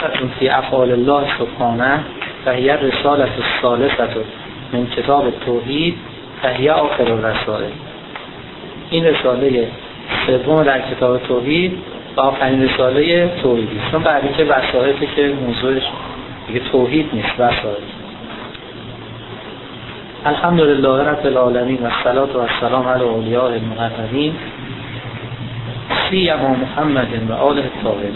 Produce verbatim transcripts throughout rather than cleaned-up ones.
رسالتون فی افعال الله سبحانه فهی رسالت الثالثه من کتاب التوحید فهی آخر الرسائل. این رساله سوم در کتاب توحید و آخرین رساله توحیدی، چون بعدی که وسائلی که موضوعش دیگه توحید نیست، وسائل. الحمدلله رب العالمین و الصلاة و السلام علی اولیاء المقربین سیما محمد و آله الطاهرین.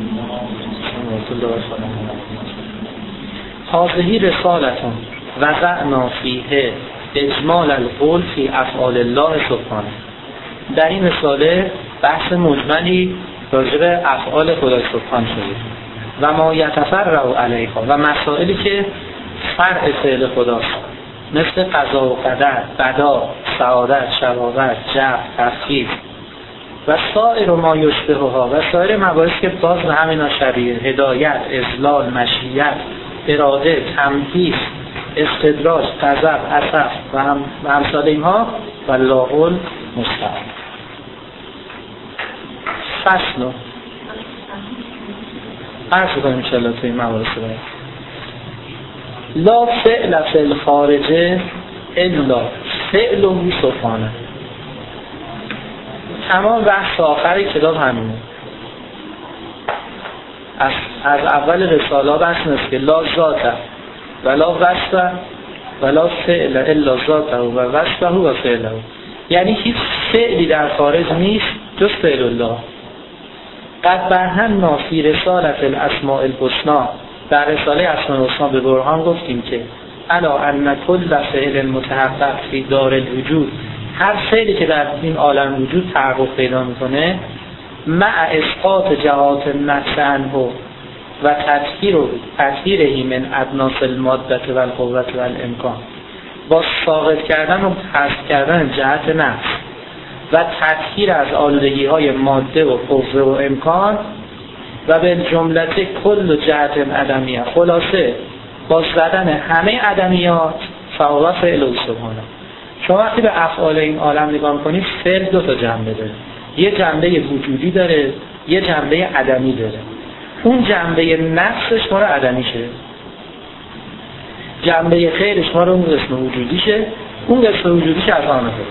هذه رسالتون وضعنا فیه اجمال القول فی افعال الله سبحانه. در این رساله بحث مجملی راجع به افعال خدای سبحان شده و ما یتفرع علیها و مسائلی که فرع فعل خداست، مثل قضا و قدر، بدا، سعادت، شقاوت، جبر، تفکیر و سایر ما یشبهها و سایر مباحث که باز به همینا شبیه، هدایت، اضلال، مشیت، اراده، تمهید، استدراج، غضب، عطف و هم و امثال اینها. والله المستعان. فصل عرض کنیم انشاءالله توی موارد سبایی. لا فعل فی الخارجه الا فعله سبحانه. تمام بحث آخر کتاب همینه. از, از اول رساله بحث نیست که لا ذات ولا وصف ولا فعل الا ذاته و وصفه و فعله، یعنی هیچ فعلی در خارج نیست جز فعل الله. قد برهنا فی رسالت الاسماء الحسنا، در رساله اسماء الحسنا به برهان گفتیم که الا ان کل فعل متحقق فی دار الوجود، هر فعلی که در این عالم وجود تحقق پیدا میکنه، مع اسقاط جهات النفس عنه و تطهیر و تطهیرهی من ادناس الماده و القوه و الامکان، با ساقط کردن و حذف کردن جهت نفس و تطهیر از آلودگی های ماده و قوه و امکان و به جملت کل جهت عدمیه، خلاصه با زدن همه عدمیات فهو فعل سبحانه. شما وقتی به افعال این عالم نگاه کنید، فعل دو تا جنبه داره، یه جنبه وجودی داره، یه جنبه عدمی داره. اون جنبه نفسش ما رو عدمیشه، جنبه خیرش ما رو اون قسم وجودیشه، اون قسم وجودیش از آن داره.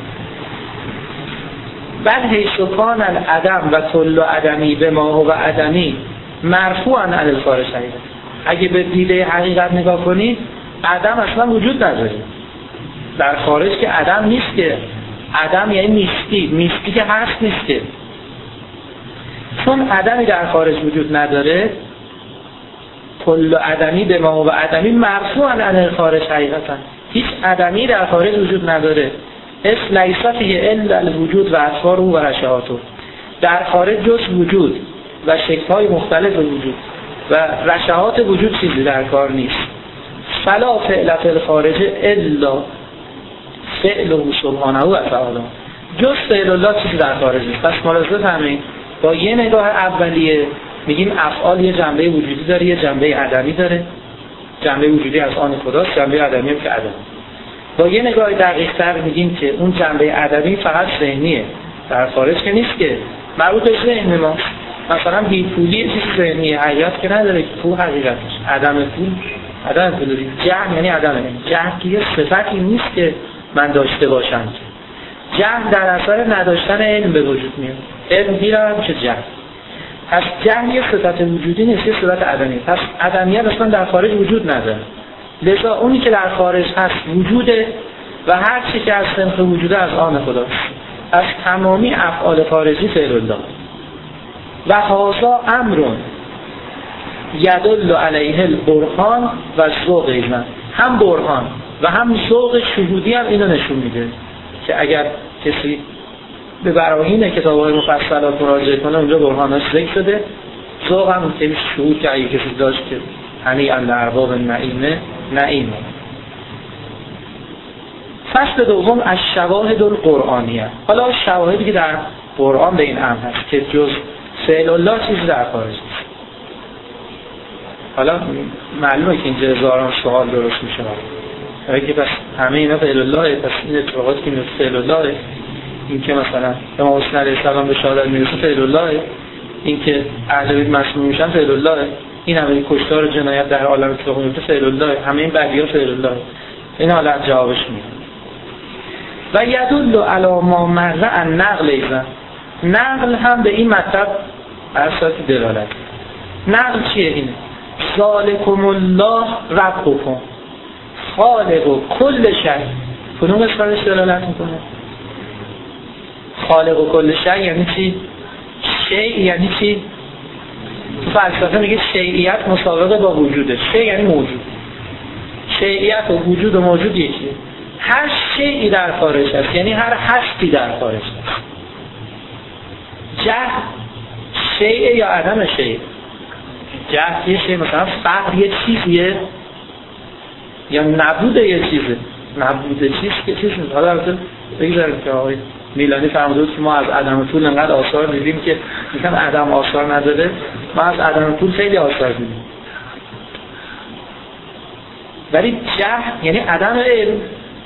بل حیث کان العدم و کل عدمی به ما هو عدمی مرفوعا عن الخارج حقیقت. اگه به دیده حقیقت نگاه کنید، عدم اصلا وجود نداره در خارج، که عدم نیست، که عدم یعنی نیستی، نیستی که هست نیست، که چون عدمی در خارج وجود نداره، کل عدمی به ما و عدمی مرفوعا عن الخارج حقیقتا، هیچ عدمی در خارج وجود نداره. اس لیست فیه الا الوجود و اطواره و رشحاته، در خارج جز وجود و شکل‌های مختلف وجود و رشحات وجود چیزی در کار نیست. فلا فعل فی الخارج الا فعله سبحانه و تعالی، جز فعل الله چیزی در خارج نیست. پس ملاحظه فرمایید، با یه نگاه اولیه میگیم افعال یه جنبه وجودی داره، یه جنبه عدمی داره، جنبه وجودی از آن خداست، جنبه عدمی هم که عدم. با یه نگاه دقیق تر میگیم که اون جنبه عدمی فقط ذهنیه، در خارج که نیست، که مربوط به ذهن ما. مثلا بی پولی چیز ذهنیه، حقیقت که نداره، که پول حقیقتش، عدم پول عدم پولی. جهل یعنی عدم، جهل که یه صفتی نیست که من داشته باشم، جهل در اثر نداشتن علم به وجود میاد، علم دیرم چه جهل. پس جهل یه صفت وجودی نیست، یه صفت عدمی. پس عدمیت اصلا در خارج وجود نداره، لذا اونی که در خارج هست وجوده و هر چی که از صنف وجوده از آن خداست. از تمامی افعال خارجی فعل الله و هذا امر یدل علیه البرهان و ذوق ایضا، هم برهان و هم ذوق شهودی هم اینو نشون میده که اگر کسی به براهین کتاب‌های مفصلات مراجعه کنه، اونجا برهانش ذکر شده، ذوق هم که شهود که اگه کسی داشت که هنی ان ارباب نعیمه نعیمه. فصل دوم از شواهد القرآنیه. حالا شواهدی که در قرآن به این امر هست که جز فعل الله چیزی در خارج نیست. حالا معلومه که اینجا هزاران سوال درست میشه، اگه پس همه اینا فعل الله، پس این اتفاقاتی که میفته فعل الله، این که مثلا امام حسین علیه السلام به شهادت میرسه فعل الله، این که اهل بیت مسموم میشن فعل الله، این همه کشتار و جنایت در عالم اتفاق میفته فعل الله، همه این بدی‌ها فعل الله. این حالت جوابش میاد. و یدل علی ما مر عن نقل ایضا، نقل هم به این مطلب اساس دلالت. نقل چیه؟ اینه ذالکم الله ربکم خالق کل شیء. کدوم قسمتش دلالت میکنه؟ خالق کل شیء یعنی چی؟ شیء یعنی چی؟ تو فلسفه میگه شیعیت مساوقه با وجوده. شیء یعنی موجود. شیعیت و وجود و موجود یکیه. هر شیعی در خارج است، یعنی هر هستی در خارج است. جهل شیء یا عدم شیء؟ جهل یه شیء، مثلا فقر یه چیزیه یا نبود یه چیزه. نبود چیز که چیز نیست. حالا البته بگذاریم که آقای میلانی فرموده بود که ما از عدم طول انقدر آثار دیدیم که میگن عدم آثار نداره. ما از عدم طول خیلی آثار دیدیم. ولی جهل یعنی عدم علم.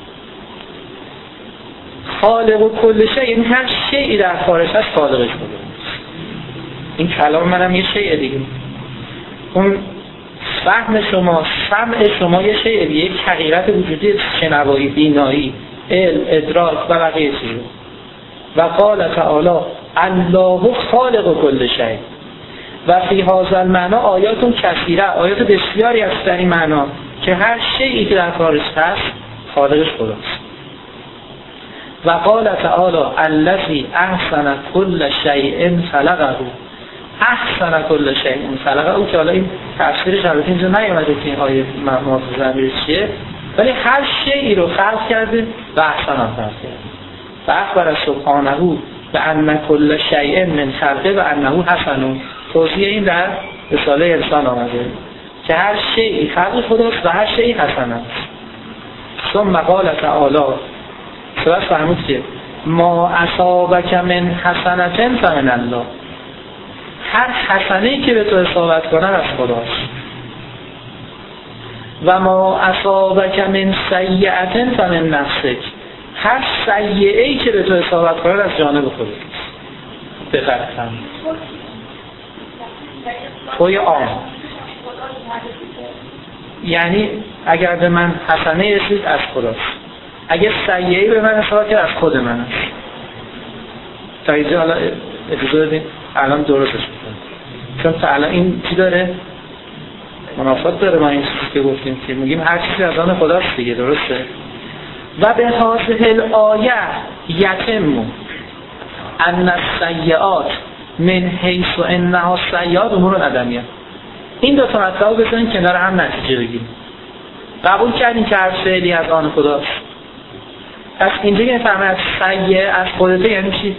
خالق و کل شیء یعنی هر شیئی در خارج هست خالقش بوده. این کلام منم یه شیء دیگه. اون فهم شما، سمع شما یه شیء دیگه، یک حقیقت وجودی، شنوایی، بینایی، علم، ادراک و بقیه چیزا. و قال تعالی الله خالق کل شیء و فی هذا المعنی آیات کثیره، آیات بسیاری است در این معنا که هر شیئی که در خارج هست خالقش خداست. و قال تعالی الذی احسن کل شیء خلقه، احسن کل شیء خلقه. او که حالا این تفسیرش البته اینجا نیامده که این آیه مرموز ضمیر چیه، ولی هر شیئی رو خلق کرده و احسن هم خلق کرده. و اخبر سبحانه به ان کل شیء من خلقه و انه حسن. توضیح این در رساله انسان آمده که هر شیئی خلق خداست و هر شیئی حسن است. ثم قال تعالی، سپس فرمود که ما اصابک من حسنة فمن الله، هر حسنه‌ای که به تو اصابت کنه از خداست. و ما اصابک من سیئة فمن نفسک، هر سیئه‌ای که به تو اصابت کنه از جانب خودت. بفرمایید توی آن، یعنی اگر به من حسنه رسید از خداست، اگر سیئه‌ای به من اصابت کرد از خود من است. تا اینجا حالا اجازه بدین الان درستش می‌کنم، چون تا الان این چی داره؟ منافات داره با این چیزی که گفتیم که میگیم هر چیزی از آن خداست دیگه، درسته؟ و به هذه الآیه یتم ان السیئات من حیث انها سیئات امور عدمیه. این دو تا مطلب بزنین کنار هم نتیجه بگیریم. قبول کردین که هر فعلی از آن خداست. پس اینجا که نفهمه سیئه از خودته یعنی چی؟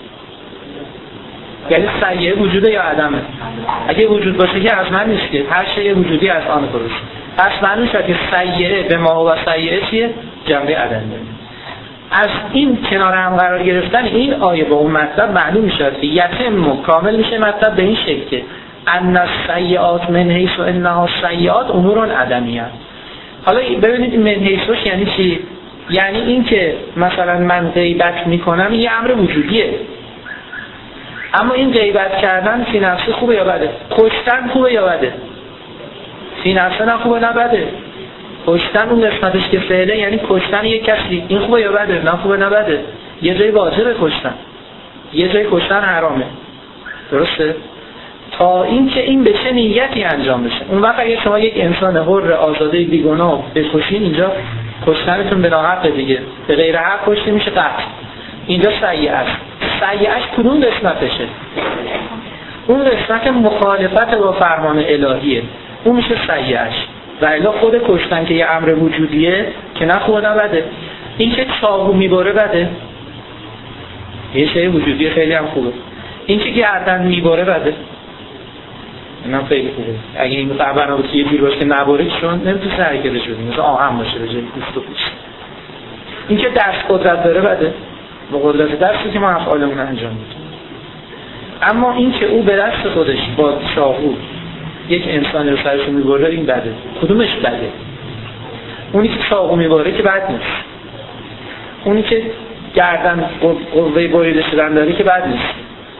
یعنی سیئه وجوده یا عدمه؟ اگه وجود باشه که از من نیست که، هر شیء وجودی از آن خداست. پس معنی شد که سیئه به ما و سیئه چیه؟ جنبه عدمه. از این کنار هم قرار گرفتن این آیه با اون مطلب معلوم میشد که یتم کامل میشه مطلب به این شکل که ان السیئات من حیث انها سیئات امور عدمیه. حالا ببینید من حیثش یعنی چی؟ یعنی این که مثلا من غیبت میکنم یه امر وجودیه، اما این غیبت کردن فی نفسه خوبه یا بده؟ کشتن خوبه یا بده؟ فی نفسه نه خوبه نه بده. کشتن اون قسمتش که فعله یعنی کشتن یک کسی، این خوبه یا بده؟ نه خوبه نه بده. یه جای واجبه کشتن، یه جای کشتن حرامه، درسته؟ تا این که این به چه نیتی انجام بشه. اون وقت اگه شما یک انسان حر آزاده بیگناه بکشین، اینجا کشتنتون به ناحق دیگه، به غیر حق کشته میشه قتل. اینجا سیئه است. سیئه‌اش کدوم قسمتشه؟ اون قسمت مخالفت با فرمان الهیه، اون میشه سیئه‌اش. و الا خود کشتن که یه امر وجودیه که نه خوبه نه بده. این که چاقو میبره بده، یه شیء وجودی خیلی هم خوبه. این که گردن میبره بده، اینم خیلی خوبه. اگه این طبعا بود یه جور باشه که نباره چون نمیتونه حرکتش بدیم، مثلا آهن باشه به جای پوست و پیش. این که دست قدرت داره بده، با قدرت دستی که ما افعالمون انجام میدیم. اما این که او به دست خودش با چاقو یک انسانی رو سرش میبره این بده. کدومش بده؟ اونی که چاقو میبره که بد نیست، اونی که گردن قوه بریده شدن داره که بد نیست.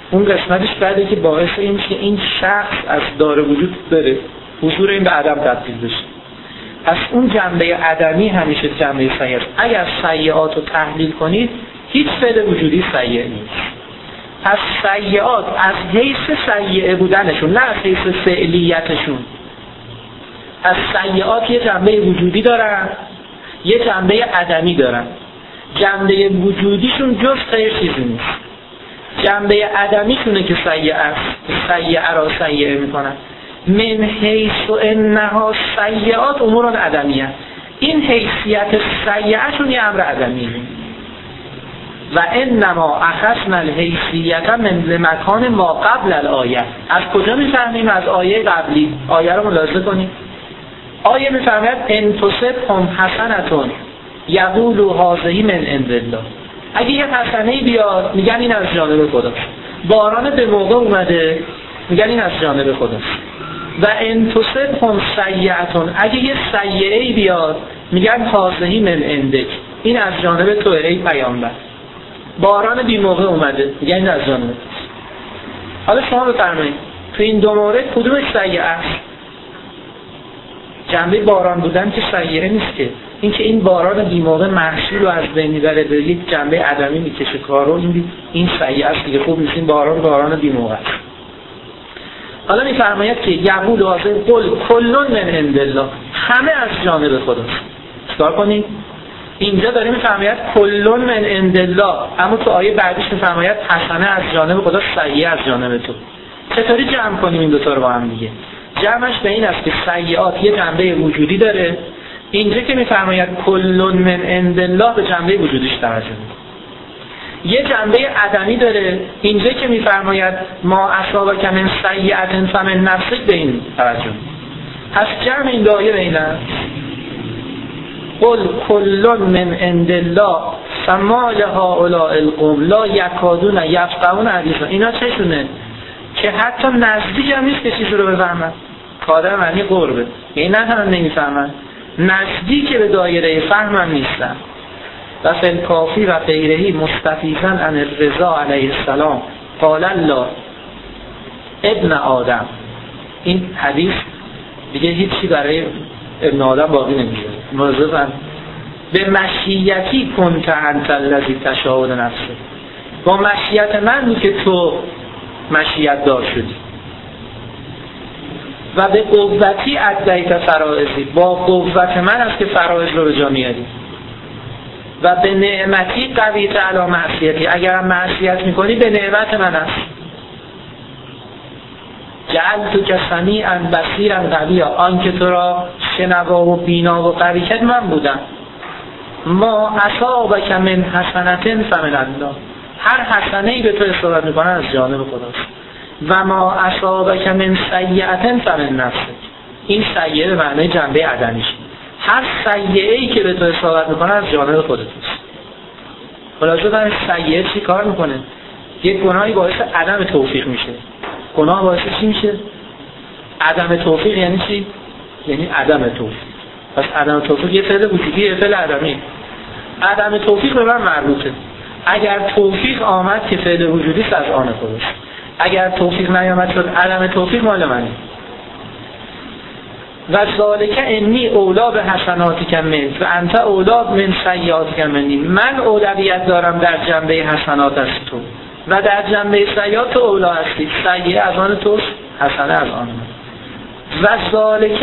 اون قسمتش بعده که باعث این میشه این شخص از دار وجود بره، حضور این به عدم تبدیل بشه. پس اون جنبه عدمی همیشه جنبه سیئه است. اگر سیئات رو تحلیل کنید هیچ فعل وجودی سیئ نیست. پس سیئات از حیث سیئه بودنشون، نه از حیث فعلیتشون. از سیئات یه جنبه وجودی دارن، یه جنبه عدمی دارن. جنبه وجودیشون جز غیر چیزی نیست. جنبه عدمیشونه که سیئه است، سیئه را سیئه میکنن. من حیث و انها سیئات امور عدمیه. این حیثیت سیئهشون یه امر عدمیه. و انما اخذنا الحیثیت من مکان ما قبل الآیه. از کجا میفهمیم؟ از آیه قبلی. آیه رو ملاحظه کنیم. آیه میفهمید ان تصبهم حسنة یقولوا هذه من عند الله. اگه یه حسنه بیاد میگن این از جانب خداست. باران به موقع اومده میگن این از جانب خداست. و ان تصبهم سیئة، اگه یه سیئه بیاد میگن هذه من عندک، این از جانب تو ای پیامبر. باران بی موقع اومده میگن این از جانب. حالا شما بفرمایید تو این دو مورد کدومش سیئه است؟ جنبه باران بودن که سیئه نیست که، این که این باران بی موقع محصول رو از بین میبره به یک جنبه عدمی میکشه کارو، این این سیئه است دیگه. خوب نیست این باران باران بی موقع است. حالا میفرماید که یقول حاضر قل کلون من عند الله، همه از جانب خداست. چیکار کنیم؟ اینجا داره میفرماید کلون من عند الله، اما تو آیه بعدش میفرماید حسنه از جانب خدا، سیئه از جانب تو. چطوری جمع کنیم این دو تا رو با هم دیگه؟ جمعش به این است که سیئات یه جنبه وجودی داره، اینجا که میفرماید کلون من عند الله به جنبه وجودیش توجه میکنه. یه جنبه عدمی داره، اینجا که میفرماید ما اصابک من سیئة فمن نفسک به این توجه. پس جمع این دو آیه بین است. قل کلون من عند الله فما لهؤلاء القوم لا یکادون یفقهون حدیثا. اینا چشونه که حتی نزدیک هم نیست که چیزی رو بفهمن. کار معنی قربه، یعنی نه هم نمیفهمن، نزدیک به دایره فهم هم نیستن. و فی الکافی و غیرهی مستفیضا عن الرضا علیه السلام قال الله ابن آدم. این حدیث دیگه هیچی برای ابن آدم باقی نمیشه. موضوعاً به مشیتی کنت انت الذی تشاء نفسه، با مشیت من بود که تو مشیت دار شدی. و به قوتی ادیت فرائضی، با قوت من است که فرائض رو به جا میاری. و به نعمتی قویت علی معصیتی، اگر معصیت میکنی به نعمت من است. جعلت که سمیعا بصیرا قویا، آن که تو را شنوا و بینا و قوی کرد من بودم. ما اصابک من حسنة فمن الله، هر حسنه ای به تو اصابت میکنه از جانب خداست. و ما اصابک من سیئة فمن نفسک، این سیئه به معنی جنبه عدمیش، هر سیئه ای که به تو اصابت میکنه از جانب خودتوست. خلاصه در سیئه چی کار میکنه؟ یک گناهی باعث عدم توفیق میشه. گناه باعث چی میشه؟ عدم توفیق. یعنی چی؟ یعنی عدم توفیق. پس عدم توفیق یه فعل وجودی، یه فعل عدمی. عدم توفیق به من مربوطه. اگر توفیق آمد که فعل وجودی است از آن خودش، اگر توفیق نیامد شد عدم توفیق مال منه. و ذالک انی اولا به حسناتک منک و انت اولا من سیئاتک منی، من اولویت دارم در جنبه حسنات از تو و در جنبه سیئات تو اولا هستی. سیئه از آن توست، حسنه از آن من. و ذالک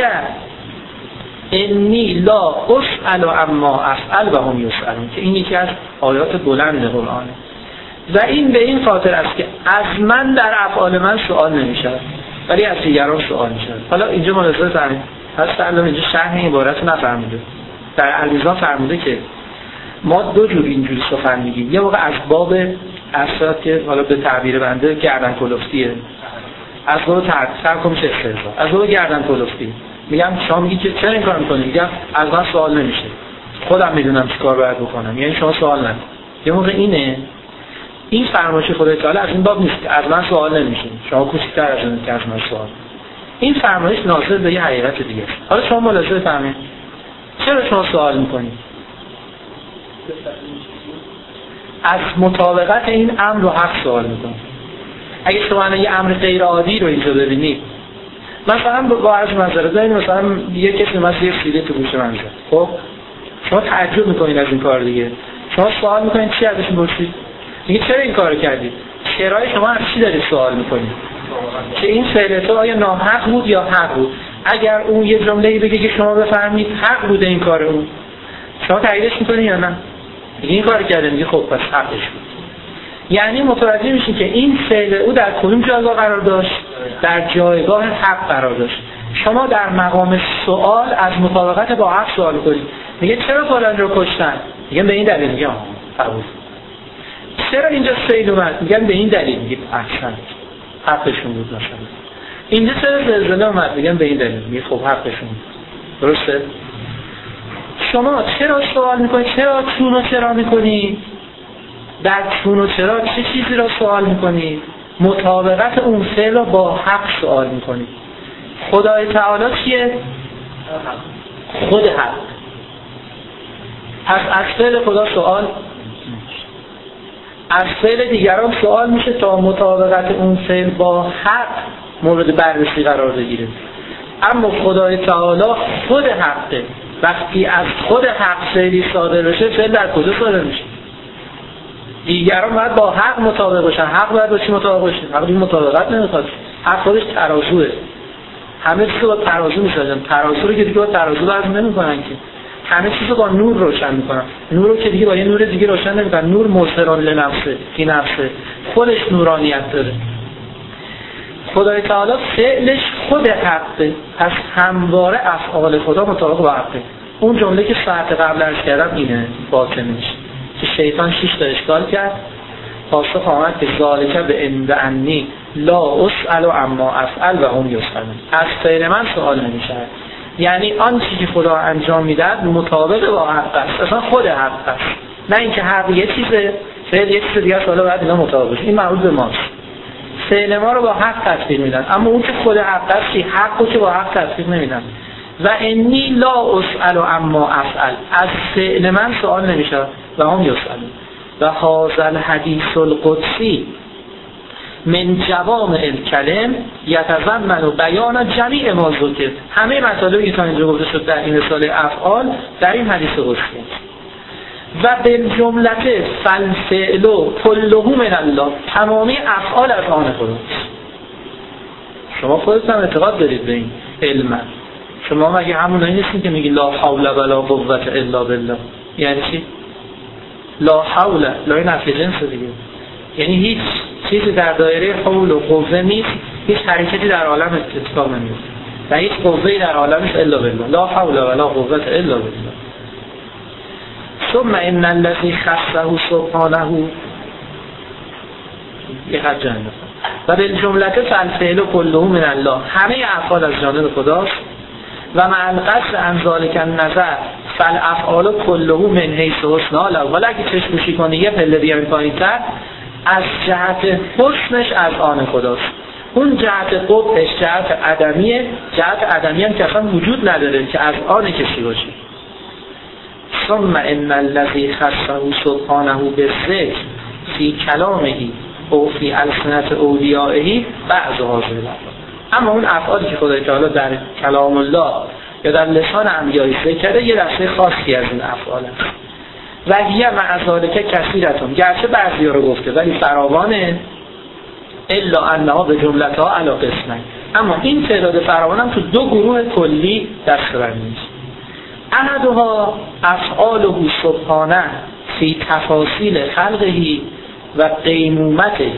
انی لا اسأل عما افعل و هم یسألون، که این یکی از آیات بلند قرآنه. و این به این خاطر است که از من در افعال من سوال نمیشه ولی از دیگران سوال میشه. حالا اینجا ملاحظه کنید، پس تعلم اینجا شرح این عبارت رو نفرموده. در المیزان فرموده که ما دو جور اینجوری سخن میگیم. یه موقع از باب اصلا که حالا به تعبیر بنده گردن کلفتیه، از باب ترک میشه استهزا، از باب گردن کلفتی میگم شما میگی که چرا این کار میکنی؟ میگم از من سوال نمیشه، خودم میدونم چی کار باید بکنم، یعنی شما سوال نکن. یه موقع اینه، این فرمایش خدای تعالی از این باب نیست که از من سوال نمیشه، شما کوچکتر از اون که از من سوال. این فرمایش ناظر به یه حقیقت دیگه. حالا شما ملاحظه فرمایید چرا شما سوال میکنید؟ از مطابقت این امر و حق سوال میکنید. اگه شما یه امر غیر عادی رو اینجا ببینید، مثلا با عرض منظره دارید مثلا یه کسی مثلا یه سیده تو گوش من زد، خب شما تعجب میکنید از این کار دیگه، شما سوال میکنید چی ازش میپرسید؟ میگه چرا این کارو کردید؟ چرای شما از چی دارید سوال میکنید؟ که این فعل تو آیا ناحق بود یا حق بود؟ اگر اون یه جمله‌ای بگه که شما بفهمید حق بوده این کار اون، شما تاییدش میکنید یا نه؟ میگه این کار کرده، میگه خب پس حقش بود. یعنی متوجه میشین که این فعل او در کدوم جایگاه قرار داشت؟ در جایگاه حق قرار داشت. شما در مقام سوال از مطابقت با حق سوال کنید. میگه چرا فلان رو کشتن؟ میگن به این دلیل. میگه قبول. چرا اینجا سیل اومد؟ میگن به این دلیل. میگه احسن، حقشون بود. مثلا اینجا چرا زلزله اومد؟ میگن به این دلیل. میگه خب حقشون بود. درسته؟ شما چرا سوال میکنید؟ چرا چون و چرا میکنید؟ در چون و چرا چه چیزی را سوال میکنید؟ مطابقت اون فعل را با حق سوال میکنید. خدای تعالی چیه؟ خود حق. پس از فعل خدا سوال، از فعل دیگران سوال میشه تا مطابقت اون فعل با حق مورد بررسی قرار بگیره. اما خدای تعالی خود حقه. وقتی از خود حق فعلی صادر بشه، فعل در کجا صادر میشه؟ دیگران باید با حق مطابق باشن. حق باید با چی مطابق باشه؟ حق دیگه مطابقت نمیخواد. حق خودش ترازوه. همه چیز رو با ترازو میسازن. ترازو رو که دیگه با ترازو وزن نمیکنن که. همه چیز رو با نور روشن میکنن. نور رو که دیگه با یه نور دیگه روشن نمیکنن. نور مظهر لنفسه، فی نفسه. خودش نورانیت داره. خدای تعالی فعلش خود حقه. پس همواره افعال خدا مطابق با حقه. اون جمله که ساعت قبل عرض کردم اینه باطنش. که شیطان شش تا اشکال کرد، پاسخ آمد که ذالک به عند انی لا اسأل اما افعل و هم یسألون. از فعل من سوال نمیشه. یعنی آن چیزی که خدا انجام میدهد مطابق با حق است، اصلا خود حق است، نه اینکه حق یه چیزه فعل یه چیز دیگه است حالا باید اینا مطابق باشه. این مربوط به ماست. فعل ما رو با حق تطبیق میدن، اما اون که خود حق است چی؟ حق رو که با حق تطبیق نمیدن. و انی لا اسأل اما افعل، از فعل من سوال نمیشه و هم یسألون. و هذا الحدیث القدسی من جوامع الکلم یتضمن بیان جمیع ما ذکر. همه مطالبی که تا اینجا گفته شد در این رساله افعال در این حدیث قدسی. و بالجمله فالفعل كله من الله، تمامی افعال از آن خداست. شما خودتون اعتقاد دارید به این علم؟ شما مگه همونایی نیستین که میگی لا حول ولا قوة الا بالله؟ یعنی چی؟ لا حول، لا نفی جنس دیگه، یعنی هیچ چیزی در دایره حول و قوه نیست، هیچ حرکتی در عالم اتفاق نمیفته و هیچ قوه‌ای در عالم نیست الا بالله. لا حول ولا قوة الا بالله. ثم ان الذي خصه سبحانه یقد جنبه و بالجمله فالفعل كله من الله، همه افعال از جانب خداست. و مع القصد عن ذلك النظر فالافعال كله من حیث حسنها له، ولی اگه چشم‌پوشی کنی یه پله بیایم پایین‌تر، از جهت حسنش از آن خداست. اون جهت قبحش جهت عدمیه، جهت عدمی هم که اصلا وجود نداره که از آن کسی باشه. ثم ان الذي خصه سبحانه بالذکر فی کلامه او فی السنت اولیائه بعض هذه. اما اون افعالی که خدای تعالی در کلام الله یا در لسان انبیاء ذکر کرده یه دسته خاصی از این افعال است. و هی مع ذلک کثیرتون، گرچه بعضیا رو گفته ولی فراوانه، الا انها به جملتها علی قسمین، اما این تعداد فراوان هم تو دو گروه کلی دسته‌بندی میشه. احدها افعاله سبحانه فی تفاصیل خلقه و قیمومته،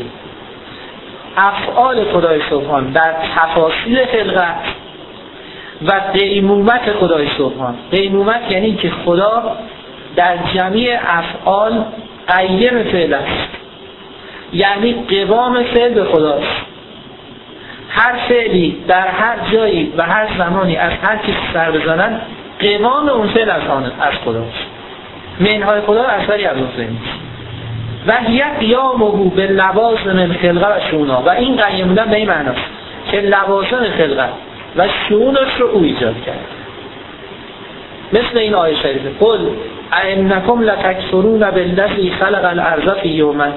افعال خدای سبحان در تفاصیل خلقت و قیمومت خدای سبحان. قیمومت یعنی که خدا در جمعی افعال قیم فعل است، یعنی قوام فعل به خداست. هر فعلی در هر جایی و هر زمانی از هر کسی سر بزنن، قوام اون فعل از آن از خداست. منهای خدا اثری از اون فعل نیست. و هی قیامه به لوازم الخلقه و شؤونها، و این قیم بودن به این معناست که لوازم خلقت و شؤونش رو او ایجاد کرد. مثل این آیه شریفه قل ائنکم لتکفرون بالذی خلق الارض فی یومین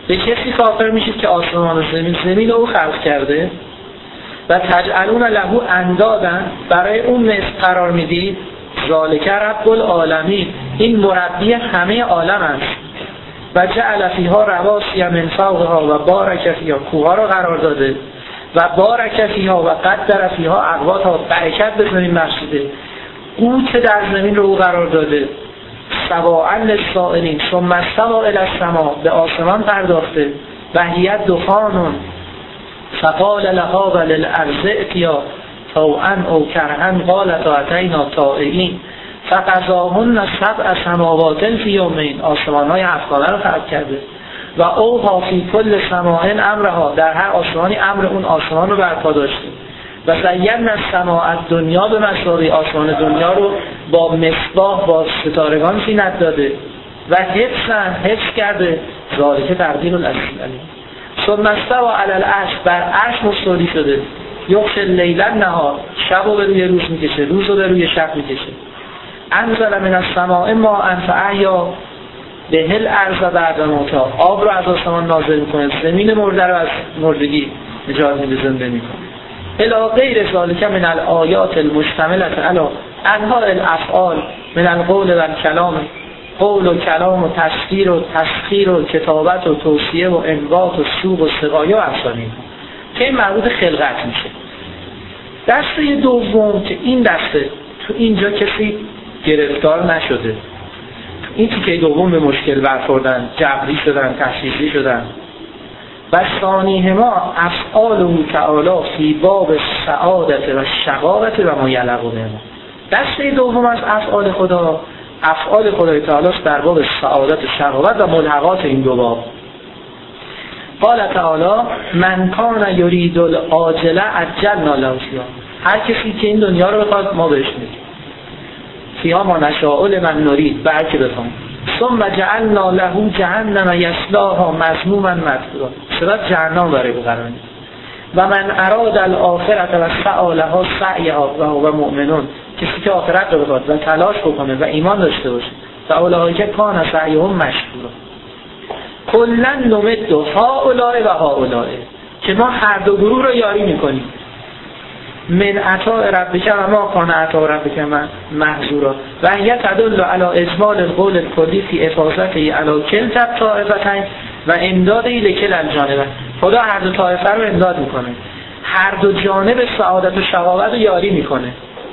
به کسی کافر میشید که آسمان و زمین زمین او خلق کرده و تجعلون له اندادا برای اون مثل قرار میدید. ذالک رب العالمین، این مربی همه عالم است. و جعل فیها رواسی من فوقها و بارک فیها، کوها رو قرار داده و بارک فیها و قدر فیها اقواتها، برکت به زمین بخشیده. قوت در زمین رو او قرار داده. سواء للسائلین ثم استوى الی السماء، به آسمان پرداخته. و هی دخان فقال لها وللارض ائتیا طوعا او کرها قالتا اتینا طائعین فقضاهن سبع سماوات فی یومین، آسمان‌های هفتگانه رو خلق کرده. و اوحی فی کل سماء امرها، در هر آسمانی امر اون آسمان رو برپا داشته. و زینا السماء الدنیا به مصابیح، آسمان دنیا رو با مصباح، با ستارگان زینت داده. و حفظا، حفظ کرده. ذالک تقدیر العزیز العلیم. ثم استوى علی العرش، بر عرش مستولی شده. یغشی اللیل النهار، شب رو به روی روز میکشه، روز رو به روی شب میکشه. انزل من السماء ماء فاحیا به الارض بعد موتها، آب رو از آسمان نازل میکنه، زمین مرده رو از مردگی نجات میده، زنده میکنه. الی غیر ذالک من الآیات المشتملة علی انواع الافعال من القول و الکلام، قول و کلام و تسخیر و تسخیر و کتابت و توصیه و انبات و سوق و سقایه و افسانه که این مربوط خلقت میشه. دسته دوم که این دسته تو اینجا کسی گرفتار نشده، این تیکه دوم به مشکل برخوردن، جبری شدن، تشریفی شدن. و ثانیه ما افعاله تعالی فی باب سعادت و شقاوت و ما یلقو بهما. دسته دوم از افعال خدا، افعال خدای تعالی در باب سعادت و شقاوت و ملحقات این دو باب. قال تعالی من کان یرید العاجله عجلنا له فیها، هر کسی که این دنیا رو بخواد ما بهش میدیم. فیها ما نشاء لمن نرید، برکه بخوام. ثم جعلنا له جهنم یصلاها مذموما مدحورا، صدا جهنم برای بقرانی. و من اراد الاخرة و سعی لها سعیها و هو مؤمنون، کسی که آخرت رو بخواد و تلاش بکنه و ایمان داشته باشه، و اولئک کان سعیهم مشکورا. کلا نمد هؤلاء و هؤلاء، که ما هر دو گروه رو یاری میکنیم. من عطاء ربک و ما کان عطاء ربک محظورا. و هی تدل علی اجمال القول الکلی فی افاضته علی کلتا الطائفتین و امداده لکل الجانبین. خدا هر دو طایفه رو امداد میکنه، هر دو جانب سعادت و شقاوت رو یاری میکنه.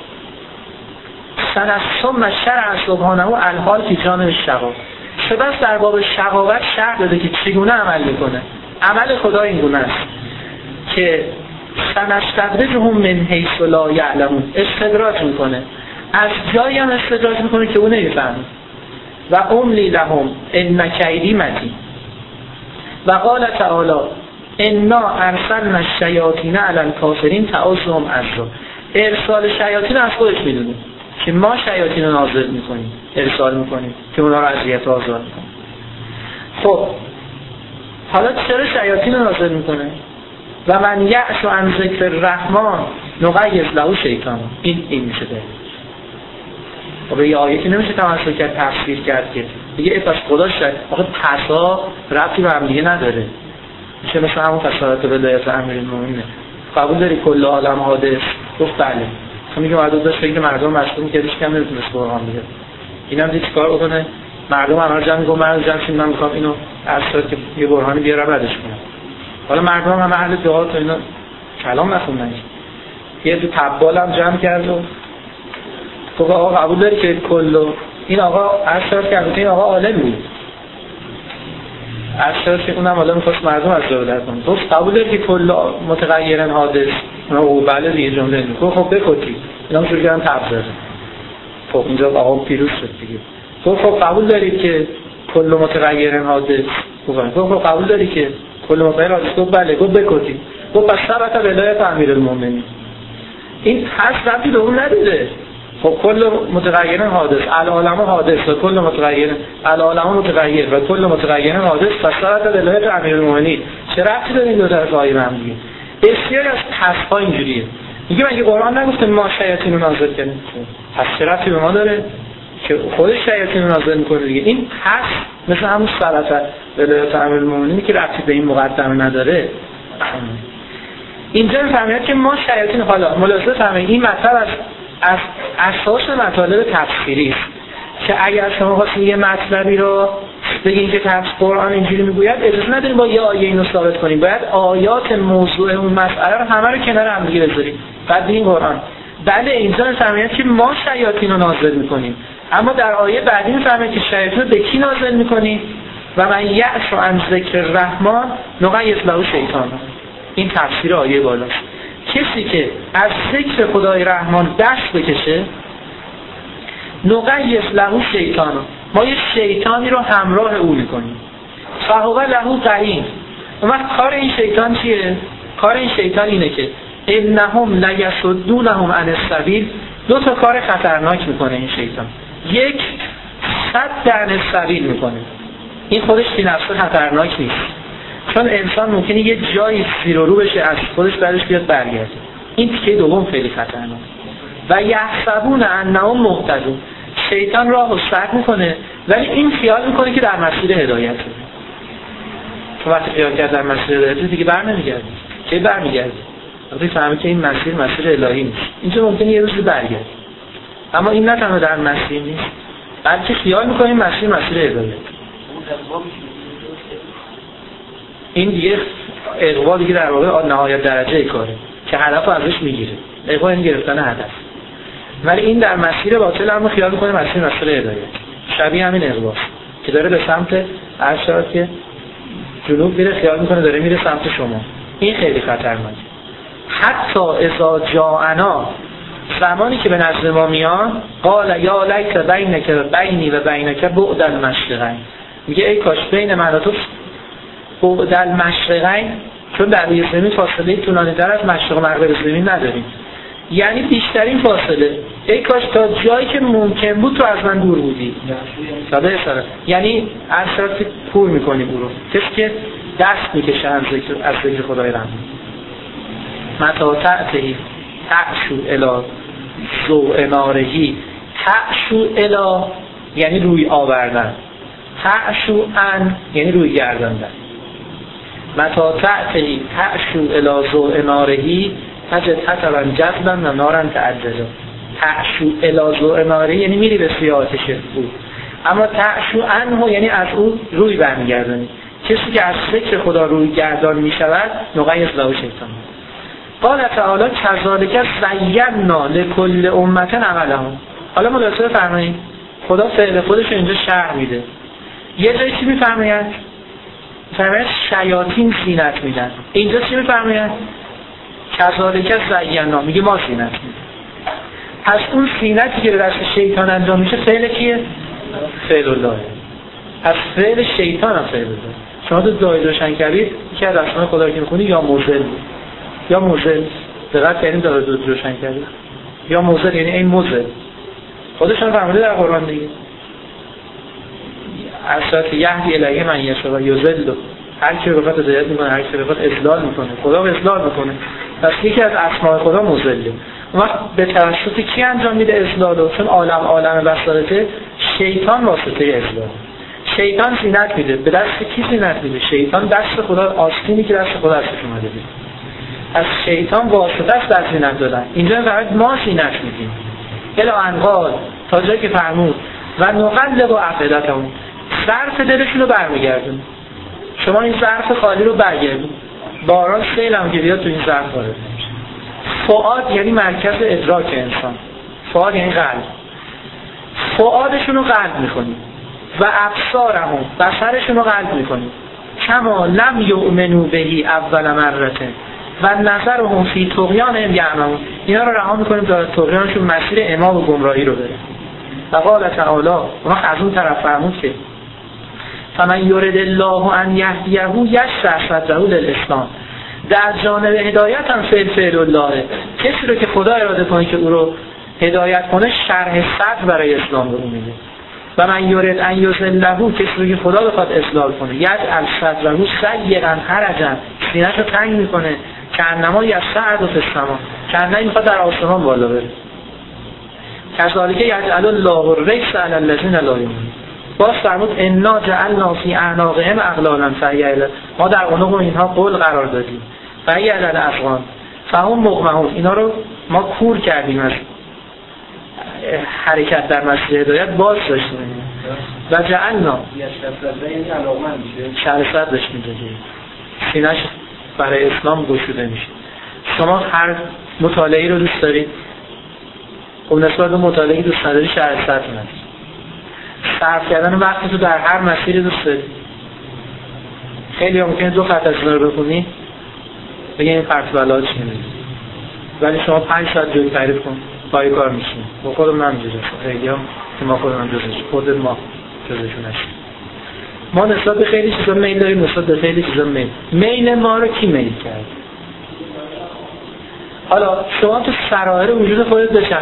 ثم شرع سبحانه الحال فی جانب الشقاوت، سپس در باب شقاوت شرح داده که چگونه عمل میکنه. عمل خدا این گونه است که سنستدرجهم من حیث لا یعلمون، استدراج میکنه، از جایی هم استدراج میکنه که اون نمیفهمه. و املی لهم ان کیدی متین. و قال تعالی انا ارسلنا الشیاطین علی الکافرین تعوذهم عزا، ارسال شیاطین از خودش میدونه که ما شیاطین رو نازل میکنیم، ارسال میکنیم که اونا رو اذیت و آزار میکنیم. خب حالا چرا شیاطین رو نازل میکنه؟ و من یعش عن ذکر الرحمن نقیض له شیطان، این این میشه ده. خب یه آیه نمیشه تمثل کرد، تفسیر کرد که دیگه پس خدا شد. آخه پسا ربطی به هم دیگه نداره، میشه مثل همون فسادت ولایت امیرالمومنین. قبول داری کل عالم حادث؟ گفت بله. خب میگه مردم داشت فکر مردم مشغول کردش که هم نمیتونست قرآن بگه. اینم دید کار بکنه، مردم همه جمع میگم مردم جمع شیم، من میخوام اینو اصلا که یه برهانی بیارم بعدش کنم. حالا مردم هم اهل دعا تو اینا کلام نخوندن، یه دو تبال هم جمع کرد و گفت آقا قبول داری که کلو این آقا اصلا که این آقا عالم بود، اصلا که اونم حالا میخواست مردم از جا بدر کنه. گفت قبول داری که کلو متغیرن حادث؟ او بله دیگه جمله نمی گفت خب بکتی اینا هم شروع کردن تب داره. خب اینجا آقا پیروز شد دیگه. گفت خب قبول داری که کلو متغیرن حادث؟ گفت خب قبول داری که کل مطمئن حادث؟ گفت بله. گفت بکتی. گفت پس ثبت ولایت امیرالمومنین. این هست ربطی به اون ندیده. خب کل متغیرن حادث، العالم حادث و کل متغیرن، العالم متغیر و کل متغیرن حادث، پس ثبت ولایت امیرالمومنین. چه ربطی داره این دو تا آیه هم دیگه؟ بسیاری از پس‌ها اینجوریه. میگه مگه قرآن نگفته ما شیاطین رو نازل کردیم؟ پس چه ربطی به ما داره؟ که خودش شیاطین رو نازل میکنه دیگه. این هست مثل همون صلات ولایت امیرالمومنین که ربطی به این مقدمه نداره. اینجا میفهمید که ما شیاطین، حالا ملاحظه فرمایید این مطلب از از اساس مطالب تفسیری است که اگر شما خواستید یه مطلبی رو بگین که تفسیر قرآن اینجوری میگوید، اجازه نداریم با یه آیه اینو ثابت کنیم، باید آیات موضوع اون مسئله رو همه رو کنار هم دیگه بذاریم بعد این قرآن. بله اینجا میفهمید که ما شیاطین رو نازل میکنیم، اما در آیه بعدی میفهمید که شیاطین رو به کی نازل میکنیم؟ و من یعش عن ذکر الرحمن نقیض له شیطان. این تفسیر آیه بالاست. کسی که از ذکر خدای رحمان دست بکشه نقیض له شیطان، ما یه شیطانی رو همراه او میکنیم. فهو له قرین. اما کار این شیطان چیه؟ کار این شیطان اینه که انهم لیصدونهم عن السبیل. دو تا کار خطرناک میکنه این شیطان. یک، صد عن السبیل میکنه. این خودش بی نفسه خطرناک نیست، چون انسان ممکنه یه جایی زیر و رو بشه از خودش بعدش بیاد برگرده. این تیکه دوم خیلی خطرناک. و یحسبون انهم مهتدون. شیطان راهو سد میکنه ولی این خیال میکنه که در مسیر هدایته. تو وقتی خیال کرد در مسیر هدایته دیگه بر نمیگرده. که بر میگرده وقتی فهمه که این مسیر مسیر الهی نیست. اینجا ممکنه یه روزی برگرده، اما این نه تنها در مسیر نیست بلکه خیال میکنه این مسیر مسیر هدایت. این دیگه اقوا دیگه در واقع نهایت درجه کاره که هدف ازش میگیره. اقوا این گرفتن هدف، ولی این در مسیر باطل هم خیال میکنه مسیر مسیر هدایت. شبیه همین اقواست که داره به سمت ارشاد که جنوب میره، خیال میکنه داره میره سمت شما. این خیلی خطرناکه. حتی اذا جاءنا، زمانی که به نزد ما میان، قال یا لیت بینک و بینی و بینک بعد المشرقین. میگه ای کاش بین من و تو بعد المشرقین، چون در روی زمین فاصله طولانی تر از مشرق و مغرب زمین نداریم، یعنی بیشترین فاصله. ای کاش تا جایی که ممکن بود تو از من دور بودی. ساده ساده یعنی ارشاد که پور میکنی برو. کسی که دست میکشه از ذکر از ذکر خدای رحمان. متا تعتهی تعشو الی ذو نارهی. تعشو الی یعنی روی آوردن، تعشو ان یعنی روی گرداندن. متا تعتهی تعشو الی ذو نارهی تجد حتما جذبا و نارن تعججا. تعشو الی ذو نارهی یعنی میری به سوی آتش بود، اما تعشو انه یعنی از او روی برمیگردانی. کسی که از فکر خدا روی گردان میشود نقیض له شیطان. قال تعالی کذالک زینا لکل امة عملهم. حالا ملاحظه فرمایید خدا فعل خودش اینجا شرح میده. یه جایی چی میفرماید؟ فرماید شیاطین زینت میدن. اینجا چی میفرماید؟ کذالک زینا، میگه ما زینت میدیم. پس اون زینتی که به دست شیطان انجام میشه فعل کیه؟ فعل الله. از فعل شیطان هم فعل الله. شما تو دعای روشن کردید که از اسماء خدا که میخونی یا موزل یا موزل، دقت کردین دعای روشن کردید یا موزل یعنی این موزل خودشون فرموده در قرآن دیگه. ارشاد یهدی الیه من یشاء و یضل، هر کی رو بخواد هدایت میکنه، هر کی رو بخواد اضلال میکنه. خدا اضلال میکنه. پس یکی از اسماء خدا موزله. وقت به توسط کی انجام میده اضلالو؟ چون عالم عالم بصارته، شیطان واسطه اضلال. شیطان زینت میده. به دست کی زینت میده؟ شیطان دست خدا، آستینی که دست خدا ازش اومده بود. از شیطان واسطه است در زینت دادن. اینجا فقط ما زینت میدیم. الا انقال تا جایی که فرمود و نقلب و افئدتهم، ظرف دلشون رو برمیگردون. شما این ظرف خالی رو برگردون. باران سیل هم که بیاد تو این ظرف وارد نمیشه. فؤاد یعنی مرکز ادراک انسان. فؤاد یعنی قلب. فؤادشون رو قلب میکنیم و ابصارهم، بصرشون رو قلب میکنیم. کما لم یؤمنوا بهی اول مرته و نظرهم فی طغیانهم یعمهون. اینا رو رها میکنیم تا طغیانشون مسیر امام و گمراهی رو بره. و قال تعالی، ما از اون طرف فرمود که فمن یرد الله ان یهدیه یشرح صدره للاسلام. در جانب هدایت هم فعل فعل الله. کسی رو که خدا اراده کنه که او رو هدایت کنه، شرح صدر برای اسلام رو میده. و من یرد ان یضله، کسی رو که خدا بخواد اضلال کنه، یجعل صدره ضیقا حرجا، سینه‌شو تنگ میکنه، کانما یصعد فی السما، کانما میخواد در آسمان بالا بره. کذالک یجعل الله الرجس علی الذین لا یؤمنون. باز فرمود انا جعلنا فی اعناقهم اغلالا فهی الی، ما در عنق اینها قل قرار دادیم فهی الی الاذقان فهم مقمحون، اینا رو ما کور کردیم از حرکت در مسیر هدایت باز داشتیم و جعلنا شرصت داشت میده سینه‌اش برای اسلام گشوده میشه. شما هر مطالعه‌ای رو دوست دارید، خب نسبت به مطالعه‌ای دوست نداری شرصت نداری. صرف کردن وقتی تو در هر مسیری دوست داری. خیلی ممکنه دو خط از رو بخونی بگه این فرط بلاش نمیدی، ولی شما پنج ساعت جوی تعریف کن پای کار میشین. با خودم نمیجوزه، خیلی هم که ما خودم جزش خود ما جزشون هستیم. ما نسبت به خیلی چیزا میل داریم، نسبت به خیلی چیزا میل. میل ما رو کی میل کرد؟ حالا شما تو سرائر وجود خودت بشن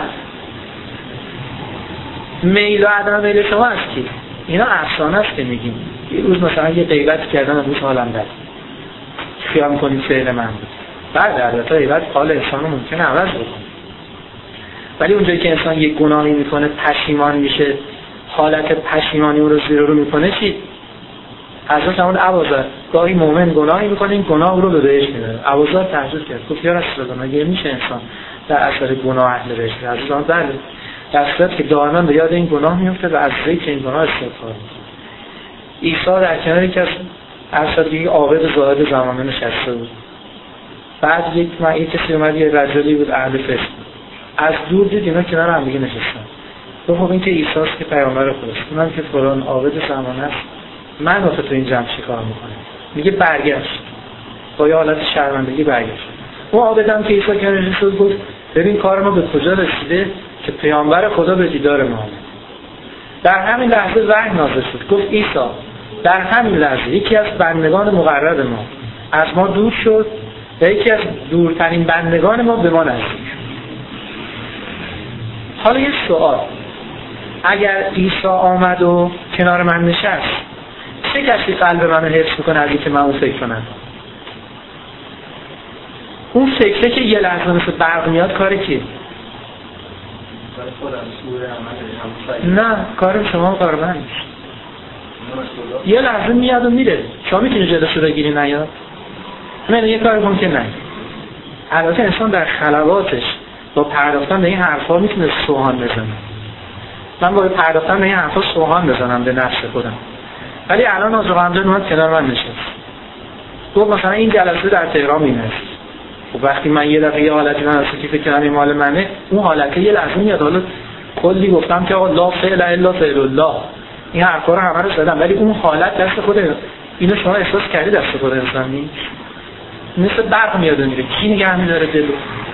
میل و عدم میل شما هست کی؟ اینا افسانه است که میگیم. یه روز مثلا یه غیبت کردن امروز حالم بد، خیال کنید فعل من بود. بعد البته غیبت حال انسان رو ممکنه عوض بکنه، ولی اونجایی که انسان یک گناهی میکنه پشیمان میشه، حالت پشیمانی اون رو زیر رو میکنه چی؟ حضرت همون ابوذر گاهی مومن گناهی میکنه این گناه رو به بهشت میبره. ابوذر تعجب کرد، گفت یا رسول الله مگه میشه انسان در اثر گناه اهل بهشت؟ حضرت آن بله، در صورتی که دائما به یاد این گناه میفته و از ذکر این گناه استغفار میکنه. عیسی در کنار یکی از ارشد یک عابد زاهد زمانه نشسته بود. بعد یک یک کسی اومد، یه رجلی بود اهل فسق، از دور دید اینا کنار هم دیگه نشستن. تو خب این که عیسی است که پیامبر خداست، اونم که فلان عابد زمانه است، من واسه تو این جمع چیکار میکنه؟ میگه برگشت، با یه حالت شرمندگی برگشت. اون عابدم که عیسی کنار نشسته گفت ببین کار ما به کجا رسیده که پیامبر خدا به دیدار ما آمد. در همین لحظه وحی نازل شد، گفت عیسی در همین لحظه یکی از بندگان مقرب ما از ما دور شد و یکی از دورترین بندگان ما به ما نزدیک شد. حالا یه سوال، اگر عیسی آمد و کنار من نشست، چه کسی قلب منو حفظ میکنه از اینکه من اون فکر کنم؟ اون فکره که یه لحظه مثل برق میاد کار کیه؟ نه، کار شما، کار من. یه لحظه میاد و میره، شما میتونی جلوشو بگیری نیاد؟ من یه کار ممکن نه. البته انسان در خلواتش با پرداختن به این حرفا میتونه سوهان بزنه. من با پرداختن به این حرفا سوهان بزنم به نفس خودم. ولی الان از رمضان اومد کنار من نشست، گفت مثلا این جلسه در تهران می‌نویسه. خب وقتی من یه دفعه یه حالتی من اصلا که فکر کنم این مال منه، اون حالته یه لحظه میاد. حالا کلی گفتم که آقا لا فعل الا فعل الله، این حرفا رو همه رو زدم، ولی اون حالت دست خود اینو شما احساس کردی دست خود انسان نیست؟ مثل برق میاد و میره. کی نگه می‌داره دلو؟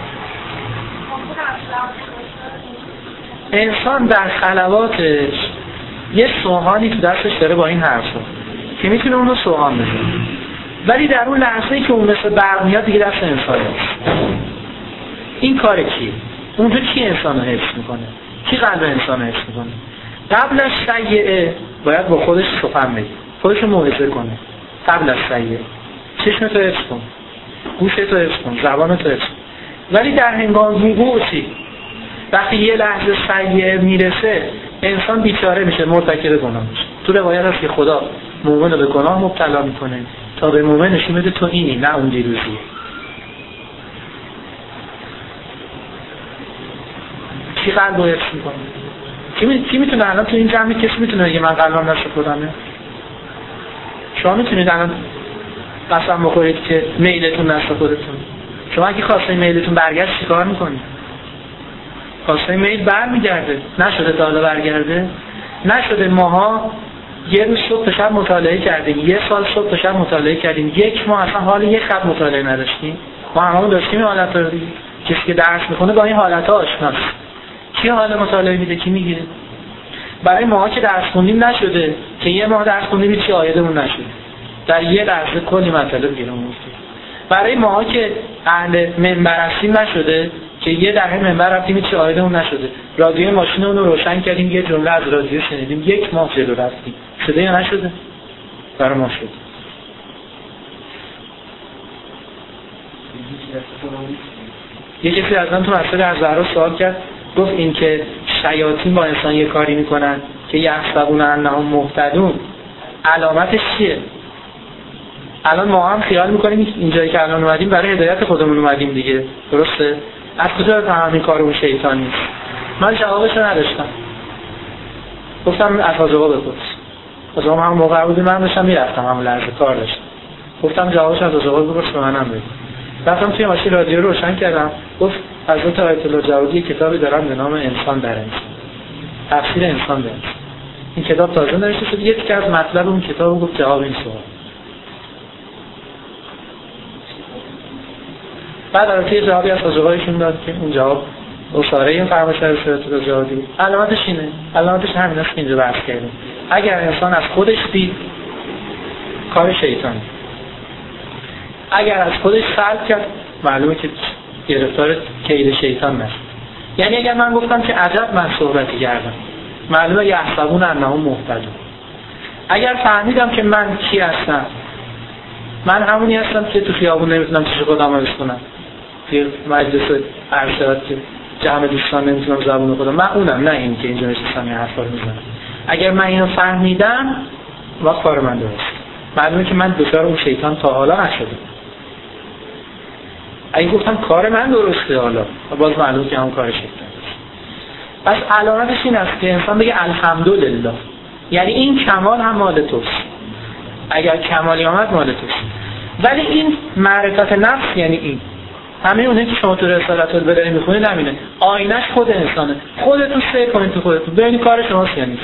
انسان در خلواتش یه سوهانی تو دستش داره با این حرفا که میتونه اونو سوهان بزنه، ولی در اون لحظه‌ای که اون مثل برق میاد دیگه دست انسان نیست. این کار کیه؟ اونجا کی انسانو حفظ میکنه؟ کی قلب انسانو حفظ میکنه؟ قبل از سیئه باید با خودش سخن بگه، خودشو موعظه کنه. قبل از سیئه چشمتو حفظ کن، گوشتو حفظ کن، زبانتو حفظ کن. ولی در هنگام وقوع چی؟ وقتی یه لحظه سیئه میرسه انسان بیچاره میشه، مرتکب گناه میشه. تو روایت هست که خدا مومن رو به گناه مبتلا میکنه تا به مومن نشون بده تو اینی، نه اون دیروزیه. کی قلب رو حفظ میکنه؟ کی, می... کی میتونه الان تو این جمعی کسی میتونه بگه من قلبم نشه خودمه؟ شما میتونید الان قسم بخورید که میلتون نشه خودتون؟ شما اگه خواسته میلتون برگشت چیکار میکنید؟ خواسته میل برمیگرده، نشده تا حالا برگرده؟ نشده. ماها یه روز صبح تا شب مطالعه کردیم، یه سال صبح تا شب مطالعه کردیم، یک ماه اصلا حال یک خط مطالعه نداشتیم. ما هممون داشتیم این حالت رو دیگه. کسی که درس میکنه با این حالت‌ها آشناست. کی حال مطالعه میده؟ کی میگیره؟ برای ماها که درس خوندیم نشده که یه ماه درس خوندیم چی آیدمون نشده، در یه لحظه کلی مطالب گیرمون افتاد. برای ماها که اهل منبر هستیم نشده که یه دهه منبر رفتیم چی آیدمون نشده، رادیو ماشینمون رو روشن کردیم یه جمله از رادیو شنیدیم یک ماه جلو رفتیم. شده یا نشده؟ برای ما شد. یه کسی از من تو مسئله از زهرا سوال کرد، گفت این که شیاطین با انسان یه کاری میکنن که یحسبون انهم مهتدون، علامتش چیه؟ الان ما هم خیال میکنیم اینجایی که الان اومدیم برای هدایت خودمون اومدیم دیگه، درسته؟ از کجا بفهمم این کار اون شیطان نیست؟ من جوابشو نداشتم. گفتم از حاج آقا بپرس. حاج آقا هم موقع بودی من داشتم میرفتم، همون لحظه کار داشتم. گفتم جوابش از حاج آقا بپرس به منم بگو. رفتم توی ماشین رادیو روشن کردم، گفت حضرت آیت الله جوادی کتابی دارن به نام انسان در انسان، تفسیر انسان در انسان. این کتاب تازه نوشته شد، یکی از مطلب اون کتاب گفت جواب این سوال. بعد البته یه جوابی از حاج آقایشون داد که اون جواب اصاره این فرمایشات شده جوادی. علامتش اینه، علامتش همین است که اینجا بحث کردیم. اگر انسان از خودش دید کار شیطانی، اگر از خودش سلب کرد معلومه که گرفتار کید شیطان نشد. یعنی اگر من گفتم که عجب من صحبتی کردم، معلومه یحسبون انهم مهتدون. اگر فهمیدم که من کی هستم، من همونی هستم که تو خیابون نمیتونم چیز خودم بسکنم، توی مجلس ارشاد که جمع دوستان نمیتونم زبون خودم، من اونم، نه این که اینجا نشستم این حرفا رو میزنم. اگر من اینو فهمیدم وقت کار من درست، معلومه که من دچار اون شیطان تا حالا نشدم. اگه گفتم کار من درسته حالا باز معلومه که هم کار شیطان است. پس علامتش این است که انسان بگه الحمدلله، یعنی این کمال هم مال توست، اگر کمالی آمد مال توست. ولی این معرفت نفس یعنی این همه اونه که شما تو رسالت البدری میخونید همینه، آینش خود انسانه. خودتون سعی کنید تو خودتون ببینید کار شماست یا نیست.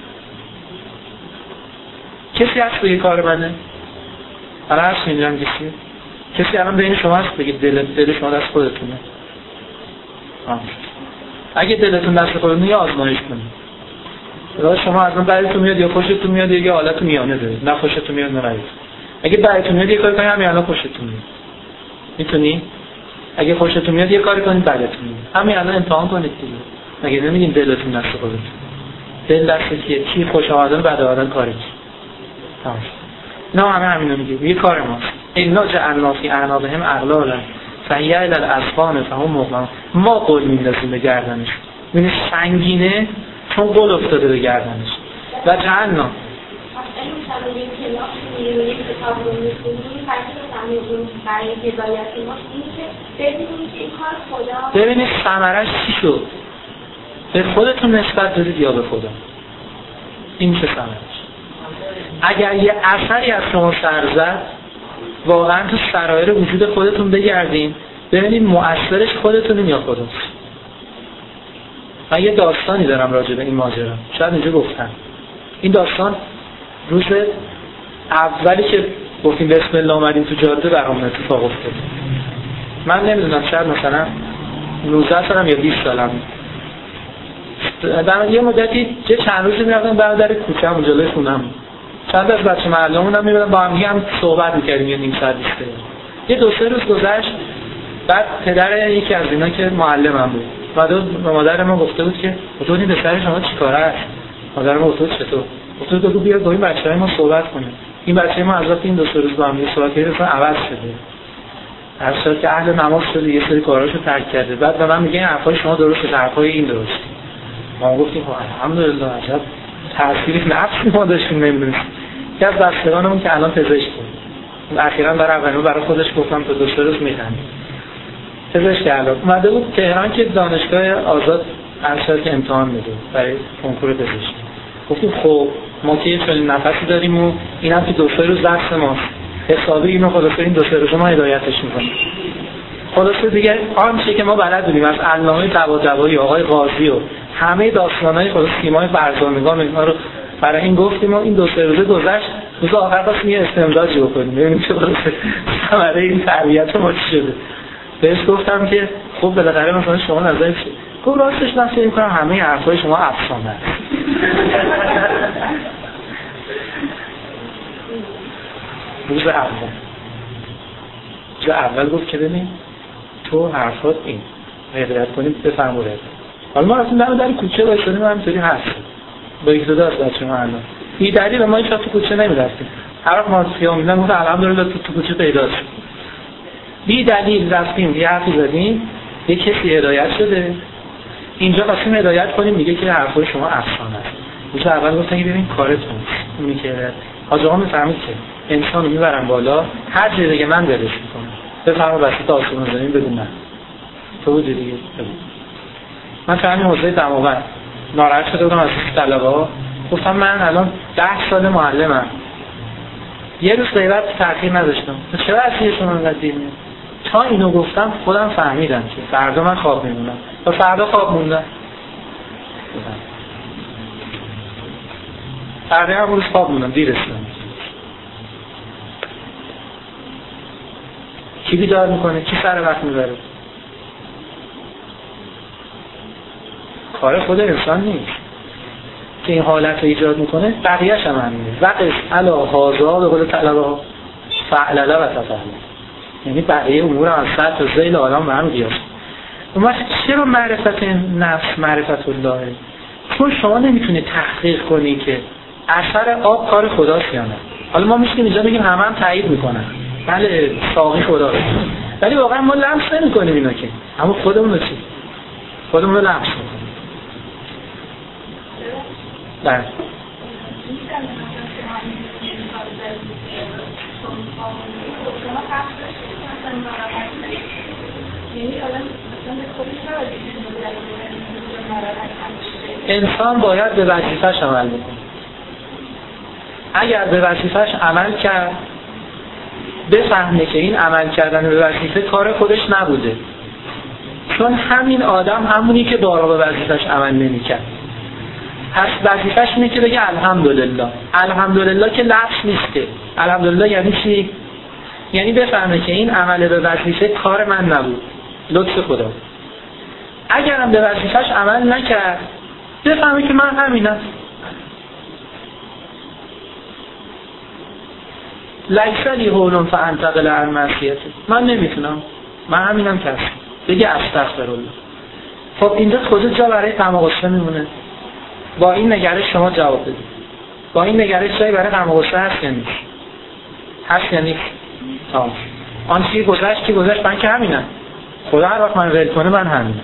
کسی هست بگه کار منه؟ الان هست میدونم کسی؟ کسی الان بین شما هست بگه دل, دل شما دست خودتونه؟ آه. اگه دلتون دست خودتونه یا آزمایش کنید راست شما از اون بعدتون میاد یا خوشتون میاد یا حالتون میانه دارید، نه خوشتون میاد نه رایت. اگه بعدتون میاد یه کاری کنید همین الان خوشتون میاد، میتونی؟ اگه خوشتون میاد یه کاری کنید بعدتون میاد، همین الان امتحان کنید دیگه. مگه نمیگین دلتون دست خودتون؟ دل دست کیه؟ کی خوش آمدن بعد آدم کاری تمام. نه همه همینو میگه، یه کار ماست. اینا جعلنا فی اعناقهم اغلالا فهی الی الاذقان فهم مغلقون. ما قول میندازیم به گردنش، ببین سنگینه چون قول افتاده به گردنش. و جعلنا ببینید ثمرش چی شد، به خودتون نسبت دادید یا به خدا، این چه ثمرش. اگر یه اثری از شما سر زد واقعا تو سرایر وجود خودتون بگردین ببینید مؤثرش خودتونین یا خداست. من یه داستانی دارم راجع به این ماجرا، شاید اینجا گفتم. این داستان روز اولی که گفتیم بسم الله اومدیم تو جاده برام اتفاق افتاد. من نمیدونم شاید مثلا نوزده سالم یا بیست سالم. در یه مدتی چه چند روزی میرفتم برادر کوچه‌م جلوی خونم. چند از بچه محله‌مون هم میبردم با هم هم صحبت می‌کردیم یه نیم ساعت بیسته. یه دو سه روز گذشت بعد پدر یکی از اینا که معلمم بود بعد به مادر ما گفته بود که خودتون به سر شما چیکاره است؟ مادر ما گفت چطور؟ گفت دو بیا با این بچه‌های ما صحبت کنیم. این بچه ما از وقتی این دو سه روز با هم صحبت کردیم اصلا عوض شده. هر سال که اهل نماز شده یه سری کاراشو ترک کرده. بعد به من میگه حرفای شما درسته، حرفای این درسته. ما گفتیم الحمدلله عجب تأثیر نفسی ما داشتیم نمیدونیم. یکی از بستگانمون که الان پزشک بود اخیراً برای اولین برای خودش گفتم تو دو سه روز میخندیم. پزشک الان اومده بود تهران که دانشگاه آزاد ارشد که امتحان میده برای کنکور پزشکی. گفتیم خب ما که یه چنین نفسی داریم و اینم که دو سه روز درس ماست حسابی اینو خلاصه این دو سه روز ما هدایتش میکنیم. خلاصه دیگه آنچه که ما بلد بودیم از علامه طباطبایی آقای قاضی و همه داستانای خلاص تیمای برزانگان اینا رو برای این گفتیم و این دو سه روزه گذشت. روز آخر خواستیم یه استمدادی بکنیم ببینیم چه خلاصه ثمره این تربیت ما چی شده. بهش گفتم که خب بالاخره مثلا شما نظر چیه؟ گفت راستش من فکر می‌کنم همه حرفای شما افسانه است. روز اول روز اول گفت که ببین تو حرفات این هدایت کنیم بفرمایید. حالا ما اصلا در در کوچه وایسادیم همینطوری هست با یک دو تا از بچه‌ها الان این دلیل ما هیچ وقت تو کوچه نمی‌رفتیم. هر وقت ما خیام می‌دن گفت الحمدلله تو تو کوچه پیداست. بی دلیل رفتیم یه حرفی زدیم یه کسی هدایت شده اینجا واسه هدایت کنیم میگه که حرفای شما افسانه است. روز اول گفتن که ببین کارتون اونی که حاج آقا میفهمید که انسانو میبرن بالا، هر جای دیگه من درش میکنم بفرما وسط آسمون زمین بدون من تو بود دیگه. من تو همین حوزه دماوند ناراحت شده بودم از طلبه‌ها، گفتم من الان ده سال معلمم، یه روز غیبت تأخیر نداشتم، چرا اصلی شما انقدر دیر میاد؟ تا اینو گفتم خودم فهمیدم که فردا من خواب میمونم و فردا خواب موندم. فردا هم روز خواب موندم، دیر رسیدم. کی بیدار میکنه؟ کی سر وقت میبره؟ کار خود انسان نیست که این حالت رو ایجاد میکنه، بقیه‌اش هم همینه. وقت علا هازا به قول طلبه‌ها فعلله و تفعله، یعنی بقیه امور هم از سطح تا ذیل آدم به هم قیاس. اون وقت چرا معرفت نفس معرفت الله؟ چون شما نمیتونی تحقیق کنی که اثر آب کار خداست یا نه. حالا ما میشیم اینجا بگیم همه هم تایید میکنن بله ساقی خدا، ولی واقعا ما لمس نمیکنیم اینا که، اما خودمون رو چی؟ خودمون رو لمس میکنیم. بله انسان باید به وظیفه‌اش عمل بکنه. اگر به وظیفه‌اش عمل کرد بفهمه که این عمل کردن به وظیفه کار خودش نبوده، چون همین آدم همونی که دارا به وظیفه‌اش عمل نمی‌کرد. پس وظیفه‌اش اینه که بگه الحمدلله. الحمدلله که لفظ نیست که. الحمدلله یعنی چی؟ یعنی بفهمه که این عمل به وظیفه کار من نبود، لطف خدا. اگرم به وظیفه‌اش عمل نکرد بفهمه که من همینم. لیس لی حول فانتقل عن معصیته، من نمیتونم، من همینم کس بگه استغفرالله. خب اینجا خود جا برای غم و غصه میمونه. با این نگرش شما جواب بدید. با این نگرش جایی برای غم و غصه هست یا نیست؟ هست یا نیست؟ تمام. آن چی گذشت که گذشت، من که همینم. خدا هر وقت من ول کنه من همینم.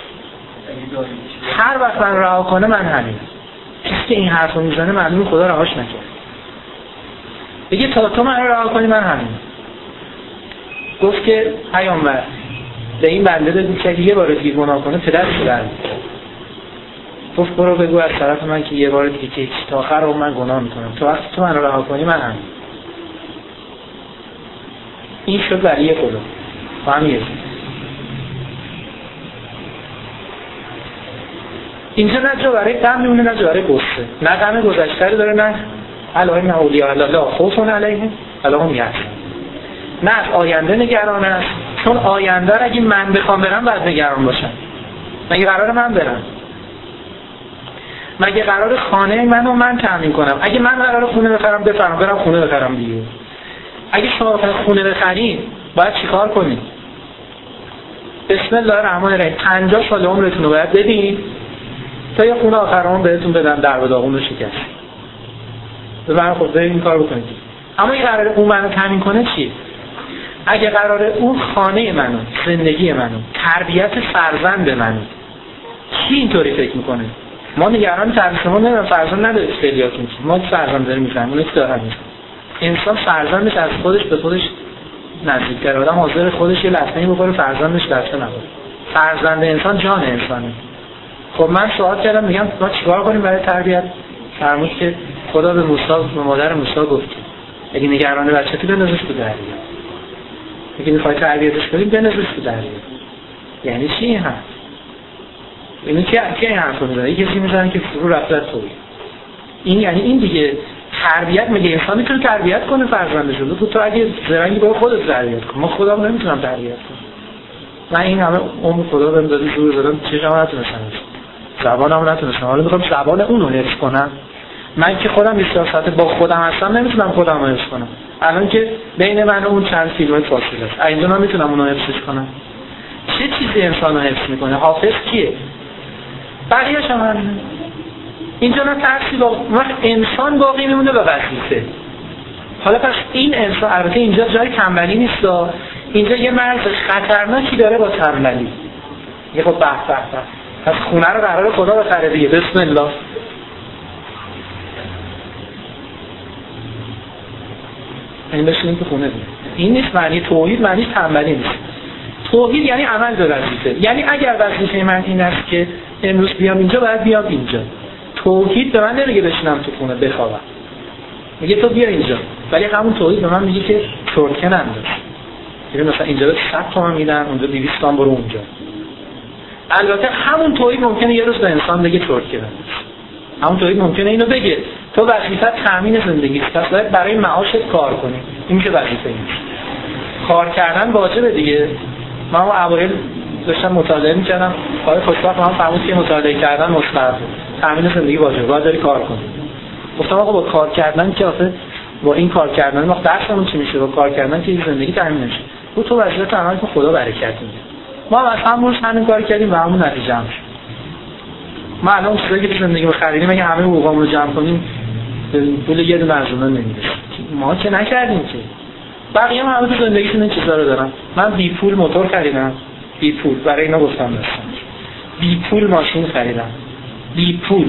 هر وقت من رها کنه من همینم. کسی که این حرفو میزنه معلومه خدا رهاش نکرد. بگه تا تو من رها کنی من همینم. گفت که پیامبر به این بنده بگو که یه بار دیگه گناه کنه پدرش در گفت برو بگو از طرف من که یه بار دیگه که تا آخر رو من گناه میکنم، تو وقتی تو من رها کنی من همین. این شد ولی خدا. فهمیدید؟ اینجا نه جا برای غم میمونه نه جا برای غصه. نه غم گذشته رو داره، نه الان اولیاء الله خوف علیهم ولا هم یحزنون. نه از آینده نگران است، چون آینده را اگه من بخوام برم باید نگران باشم. مگه قراره من برم؟ مگه قراره خانه منو من تامین کنم؟ اگه من قراره خونه بخرم بفرمایید برم خونه بخرم دیگه. اگه شما خونه بخرید باید چیکار کنید؟ بسم الله الرحمن الرحیم پنجاه سال عمرتون رو باید بدین تا یه خونه آخرام بهتون بدن در و داغون رو شکست. ببین خود برید این کار بکنید. اما این قراره اون منو تامین کنه چیه؟ اگه قراره اون خانه منو، زندگی منو، تربیت فرزند منو، کی اینطوری فکر میکنه؟ ما نگران فرزندمون نمیدونم فرزند نداره خیلیاتون، ما فرزند داریم میفهمیم، اونی که دارم انسان فرزندش از خودش به خودش نزدیک‌تره. آدم حاضر خودش یه لطمه‌ای بخوره فرزندش لطمه نخوره. فرزند انسان جان انسانه. خب من سوال کردم میگم ما چیکار کنیم برای تربیت؟ فرمود که خدا به موسی به مادر موسی گفت اگه نگران بچه‌تی بندازش تو دریا. اگه می‌خوای تربیتش کنی بندازش تو دریا. یعنی چی این حرف؟ اینو که کی این حرفو میزنه؟ کسی میزنه که فرو رفته توی. این یعنی این دیگه تربیت میگه انسان میتونه تربیت کنه فرزندش رو. تو اگه زرنگی با خودت تربیت کن. ما خودم نمیتونم تربیت کنم. من این همه عمر خدا بهم داده زور دادم چشم نتونستم. زبانم نتونستم. حالا میخوام زبان اون رو حفظ کنم. من که خودم بیست ساعت با خودم هستم نمیتونم خودم رو حفظ کنم. الان که بین من و اون چند کیلومتر فاصله است. اینجا من میتونم اون رو حفظش کنم. چه چیزی انسان رو حفظ میکنه؟ حافظ کیه؟ بقیه‌اش هم همینه. اینجا نه ترسی با وقت انسان باقی میمونه به وظیفه. حالا پس این انسان البته اینجا جای تنبلی نیست، اینجا یه مرز خطرناکی داره با تنبلی. یه خب بحث بحث پس خونه رو قرار خدا بخره دیگه. بسم الله. این بشینیم تو خونه دیگه. این نیست معنی توحید، معنی تنبلی نیست. توحید یعنی عمل به وظیفه. یعنی اگر وظیفه من این است که امروز بیام اینجا، باید بیام اینجا. توحید به من نمیگه بشینم تو خونه بخوابم، میگه تو بیا اینجا. ولی همون توحید به من میگه که ترکه ننداز. یعنی مثلا اینجا به صد تومن میدن، اونجا دویست تومن برو اونجا. البته همون توحید ممکنه یه روز به انسان بگه ترکه ننداز. همون توحید ممکنه اینو بگه تو وظیفت تامین زندگی است، پس باید برای معاشت کار کنی. این که وظیفه نیست. کار کردن واجبه دیگه. من اوایل داشتم مطالعه می‌کردم، آقای خوشبخت من فرمود که مطالعه کردن مستحبه، تامین زندگی واجبه، باید داری کار کنی. گفتم آقا با کار کردن که آخه با این کار کردن ما درسمون چی میشه؟ با کار کردن که زندگی تامین نمیشه. تو تو وظیفت عمل کن، خدا برکت میده. ما هم از همون روز همین کار کردیم و همون نتیجه هم شد. ما الان چیزایی که زندگی بخریم اگه همه حقوقمون رو جمع کنیم پول یه دونه ارزونه نمیرسه. ما که نکردیم که. بقیه هم همه تو زندگیشون این چیزا رو دارن. من بی پول موتور خریدم، بی پول برای اینا گفتم داشتم. بی پول ماشین خریدم. بی پول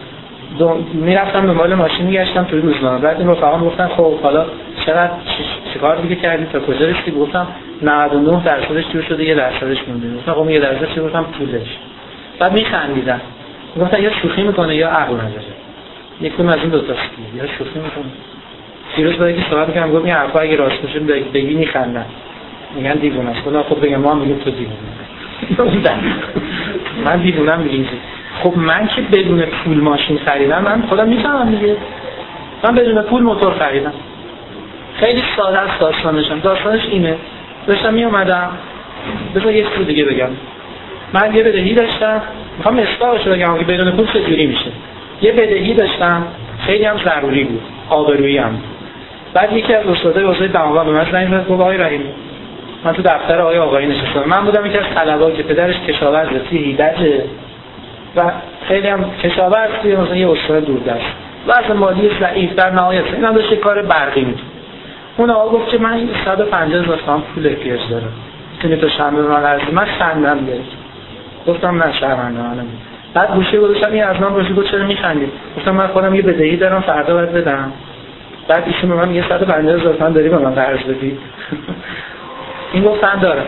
میرفتم دنبال ماشین میگشتم توی روزنامه. بعد این رفقام گفتن خب حالا چقدر چیکار دیگه کردی تا کجا رسیدی؟ گفتم نود و نه درصدش جور شده، یه درصدش مونده. گفتم خب یه درصدش چی؟ گفتم پولش. بعد میخندیدن. گفتن یا شوخی میکنه یا عقل نداره. یکون از این دو تا یا شوخی میکنه. دیروز با یکی صحبت کردم، گفت این حرفا اگه راست باشه بگی میخندن. میگن دیوونه است. خدا خب بگم ما میگیم تو دیوونه. من دیوونم میگم. خب من که بدون پول ماشین خریدم، من خودم میفهمم دیگه. من بدون پول موتور خریدم. خیلی ساده است داستانشم. داستانش اینه. داشتم می اومدم، بذار یه چیز دیگه بگم. من یه بدهی داشتم، میخوام اصلاحش بگم که بدون پول چجوری میشه. یه بدهی داشتم، خیلی هم ضروری بود، آبرویی هم. بعد یکی از استادای حوزه دماغ به من زنگ زد، گفت آقای رحیمی من تو دفتر آقای آقایی نشستم. من بودم یکی از طلبه‌ها که پدرش کشاورزه، هیدته و خیلی هم کشاورزی، مثلا یه استاد دوردست. وضع مالی ضعیف در نهایت اینم داشت کار برقی می‌کرد. اون آقا گفت که من صد و پنجاه هزار تومان پول احتیاج دارم. که تو شنبه من از من خندم گرفت. گفتم نه شرمنده منم. بعد گوشی گذاشتم این از من گوشی گفت چرا می‌خندی؟ گفتم من خودم یه بدهی دارم فردا باید بدم. بعد ایشون به من میگه صد و پنجاه هزار تومان داری به من قرض بدی. این گفت من دارم.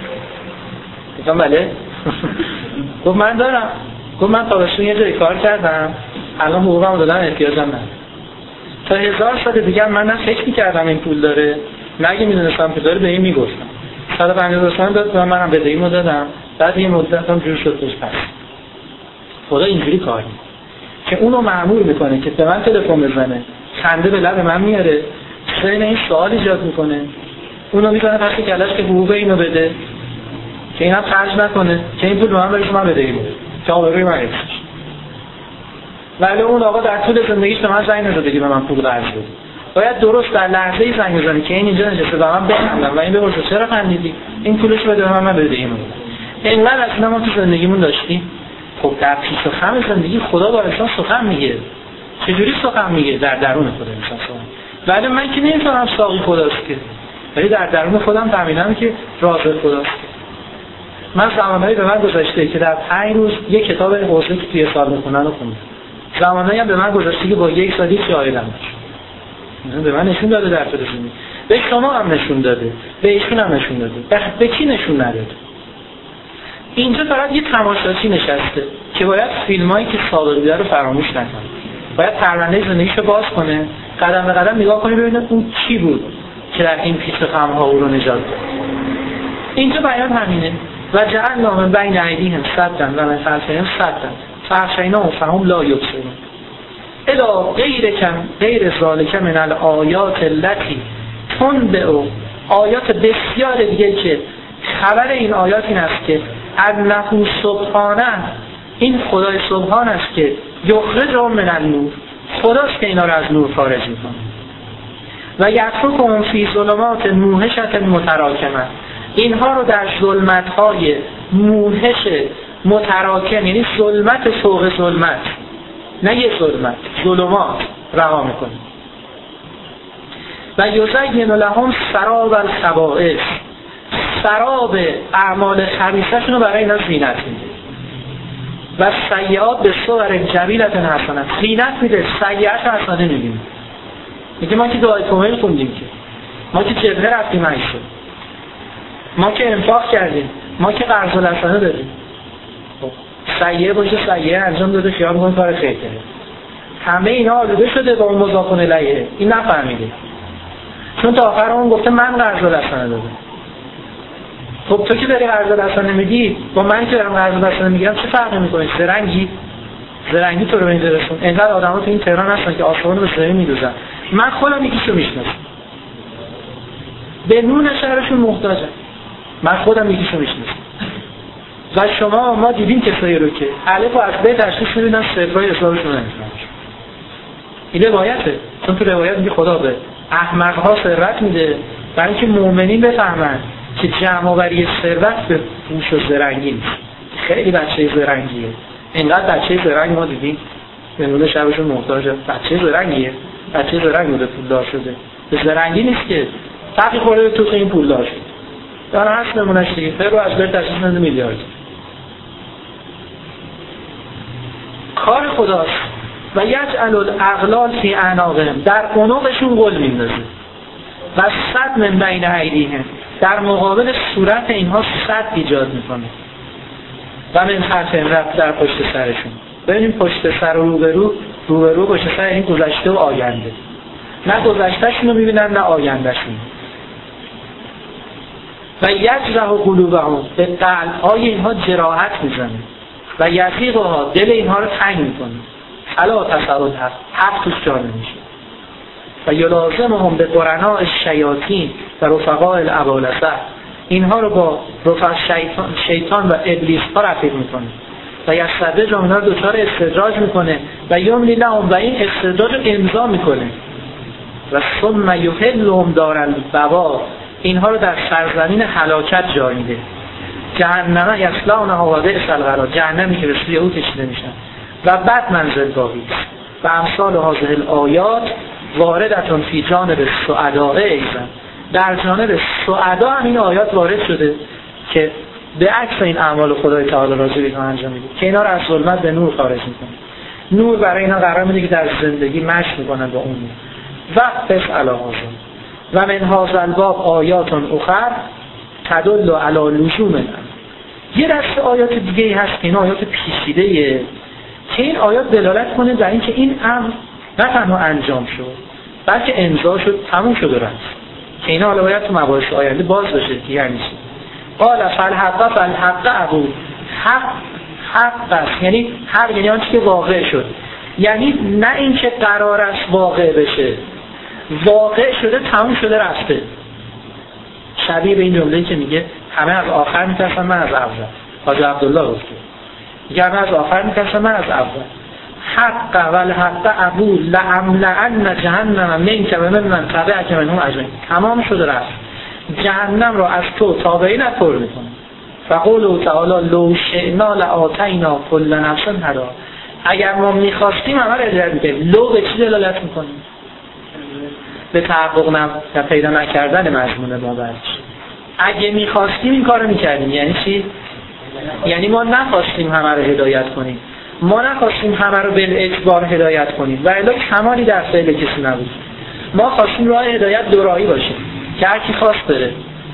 گفتم بله. گفت من دارم. گفت من تابستون یه جای کار کردم، الان حقوقم دادن احتیاجم ندارم. تا هزار سال دیگه من نه فکر می‌کردم این پول داره، نه اگه می‌دونستم پول داره به این میگفتم. صد و پنجاه هزار تومان داد، منم بدهیمو دادم. بعد یه مدت هم جور شد توش پس. خدا اینجوری کار می‌کنه که اونو مأمور می‌کنه که به من تلفن بزنه، خنده به لب من میاره، خیلی این سوال ایجاد می‌کنه. اونو می‌کنه پس کلاش که حقوق اینو بده، که اینم خرج نکنه، که این پول به من بره من بدهیمو که آبروی من حفظ شه. ولی اون آقا در طول زندگیش به من زنگ نزده که به من پول قرض بده. باید درست در لحظه‌ای زنگ بزنه که این اینجا نشسته و من بخندم و این بپرسه چرا خندیدی؟ این پولش بده به من، من بدهیمو. اینقدر از اینا ما تو زندگیمون داشتیم. خب در پیش و خم زندگی خدا با انسان سخن میگه. چجوری سخن میگه؟ در درون خود انسان سخن. ولی من که نمی‌فهمم ساقی خداست که. ولی در درون خودم فهمیدم که راز خداست. من زمانهایی به من گذاشته که در پنج روز یک کتاب حوزه که توی سال میخونن رو خوندم. زمانهایی هم به من گذاشته که با یک سالی چی آیدم نشون. به من نشون داده در طول زندگی. به شما هم نشون داده. به ایشون هم نشون داده. به, به کی نشون نداده؟ اینجا فقط یه تماشاچی نشسته که باید فیلمایی که سابقه بوده رو فراموش نکنه. باید پرونده زندگیشو باز کنه، قدم به قدم نگاه کنه ببینه اون کی بود که در این پیچ و خم‌ها او رو نجات داد. اینجا بیان همینه. و جعلنا من بین ایدیهم سدا و من خلفهم سدا فاغشیناهم فهم لا یبصرون. الا غیر کم غیر ذالک من الآیات التي تنبئ، آیات بسیار دیگه که خبر این آیات این است که انه سبحانه، این خدای سبحان است که یخرجهم من النور، خداست که اینا رو از نور خارج میکنه. و یترکهم فی ظلمات موحشة متراکمه، اینها رو در ظلمت‌های موحش متراکم، یعنی ظلمت فوق ظلمت، نه یه ظلمت، ظلمات رها میکنه. و یزین لهم سراب و سیئات به صور جمیلة حسنه، خینت میده، سیئات حسنه میبینیم. میگه ما که دعای کمیل خوندیم، که ما که جبهه رفتیم عیشه، ما که انفاق کردیم، ما که قرض الحسنه داریم. خب سیئه باشه سیئه انجام داده خیال میکنه کار خیر کرده. همه اینا آلوده شده با اون مضاف الیه، این نفهمیده، چون تا آخر اون گفته من قرض الحسنه دادم. خب تو که داری قرض الحسنه میدی با من که دارم قرض الحسنه میگیرم چه فرقی میکنه؟ زرنگی زرنگی تو رو ببینید رسون. اینقدر آدما تو این تهران هستن که آسمون رو به زمین میدوزن. من خودم یکیشو میشناسم، به نون شهرشون محتاجم، من خودم یکیشو میشناسم. و شما ما دیدیم کسایی رو که الف و از ب تشخیص میدن صفرای حسابشون نمیفهمن. این روایته، چون تو روایت میگه خدا به احمق‌ها ثروت میده برای اینکه مؤمنین بفهمن که جمع آوری ثروت به هوش و زرنگی نیست. خیلی بچه زرنگیه، اینقدر بچه زرنگ ما دیدیم به نون شبشون محتاجه. بچه زرنگیه، بچه زرنگ بوده پولدار شده، به زرنگی نیست که تقی خورده تو این پولدار شد. داره هست نمونش دیگه، خیر رو از بر تشخیص نده میلیارد. کار خداست. و یجعل الاغلال فی اعناقهم، در عنقشون غل میندازه. و صد من بین ایدیهم، در مقابل صورت اینها صد ایجاد میکنه. و من خلفهم، رفت در پشت سرشون. ببینیم پشت سر و روبرو، روبرو پشت سر این گذشته و آینده. نه گذشتهشون رو میبینن نه آیندهشون. و یجرح قلوبهم، به قلب‌های اینها جراحت میزنه. و یضیقها، دل اینها رو تنگ میکنه. الا تصور حق، حق توش جا نمیشه. و یلازمهم به قرناء الشیاطین و رفقاء الابالسه، اینها رو با رفقا شیطان, شیطان و ابلیس ها رفیق میکنه. و یستدرج اینها رو دچار استدراج میکنه. و یملی لهم، و این استدراج رو امضا میکنه. و ثم یحلهم دار البوار، اینها رو در سرزمین هلاکت جای میده. جهنم یصلونها و بئس القرار، جهنمی که به سوی او کشیده میشن و بعد منزل باقی. و امثال هذه الآیات واردتون فی جانب السعداء ایضا، در جانب سعدا هم این آیات وارد شده که به عکس این اعمال خدای تعالی راضی به انجام میده که اینا رو از ظلمت به نور خارج میکنه. نور برای اینا قرار میده که در زندگی مشق میکنن با اون و پس علاوه و من هذا الباب آیات اخر تدل علی لزوم الامر. یه دسته آیات دیگه هست که این آیات پیچیده‌ایه که این آیات دلالت کنه در اینکه این امر نه تنها انجام شد بلکه امضا شد، تموم شد و رفت. که اینا حالا باید تو مباحث آینده باز بشه. یعنی چی؟ قال فالحق فالحق ابو، حق حق است، یعنی حق یعنی آنچه که واقع شد، یعنی نه اینکه قرار است واقع بشه، واقع شده، تموم شده، رفته. شبیه به این جمله‌ای که میگه همه از آخر میترسن من از اول. حاجی عبدالله گفته میگه همه از آخر میترسن من از اول. حق والحق ابو لأملأن جهنم منک و ممن تبعک منهم اجمعین، تمام شده، رفت. جهنم را از تو تابعین پر میکنه. فقوله تعالی لو شئنا لآتینا کل نفس هداها، اگر ما میخواستیم همه را هدایت میکنیم. لو به چی دلالت میکنیم؟ به تحقق نم و پیدا نکردن مضمون ما برش. اگه میخواستیم این کارو میکردیم. یعنی چی؟ یعنی ما نخواستیم همه رو هدایت کنیم، ما نخواستیم همه رو به اجبار هدایت کنیم و الا کمالی در فعل کسی نبود. ما خواستیم راه هدایت دوراهی باشه که هر کی خواست بره.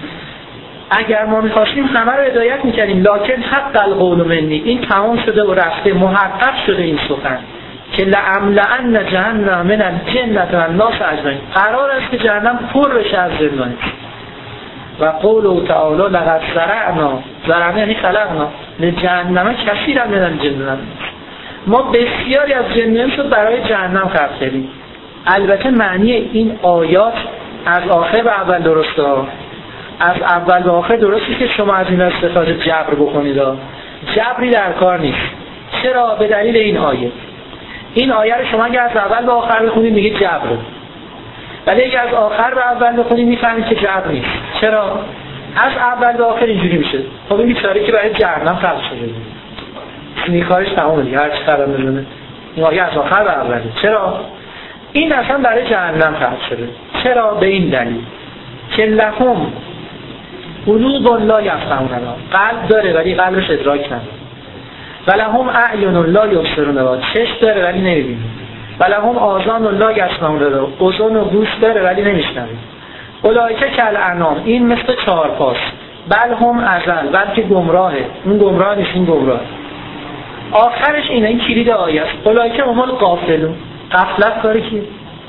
اگر ما میخواستیم همه رو هدایت میکردیم، لکن حق القول منی، این تمام شده و رفته، محقق شده این سخن که لأملأن جهنم من الجنة والناس اجمعین، قرار است که جهنم پر بشه از جنان. و قوله تعالی لقد زرعنا، زرعنا یعنی خلقنا لجهنم کثیرا من الجن، ما بسیاری از جنیان شد برای جهنم خلق کردیم. البته معنی این آیات از آخر به اول درسته، از اول به آخر درسته که شما از این استفاده جبر بکنید، جبری در کار نیست. چرا؟ به دلیل این آیه. این آیه رو شما اگه از اول به آخر بخونید میگه جبر، ولی اگه از آخر به اول بخونید میفهمید که جبر نیست. چرا؟ از اول به آخر اینجوری میشه. خب این بیچاره که برای جهنم خلق شده، این کارش تمامه دیگه، هر چی قرار می‌دونه. این آیه از آخر به اوله. چرا؟ این اصلا برای جهنم خلق شده. چرا؟ به این دلیل که لهم قلوب لا یفقهون، قلب داره ولی قلبش ادراک نداره. ولهم اعین لا یبصرون بها، چشم داره ولی نمیبینه. ولهم آذان لا یسمعون بها، اذن و گوش داره ولی نمیشنوه. اولئک کالانعام، این مثل چهار پاست. بل هم اضل، بلکه گمراهه. اون گمراه نیست، این گمراه. آخرش اینه، این کلید آیه است. اولئک هم الغافلون، غفلت کاری کیه؟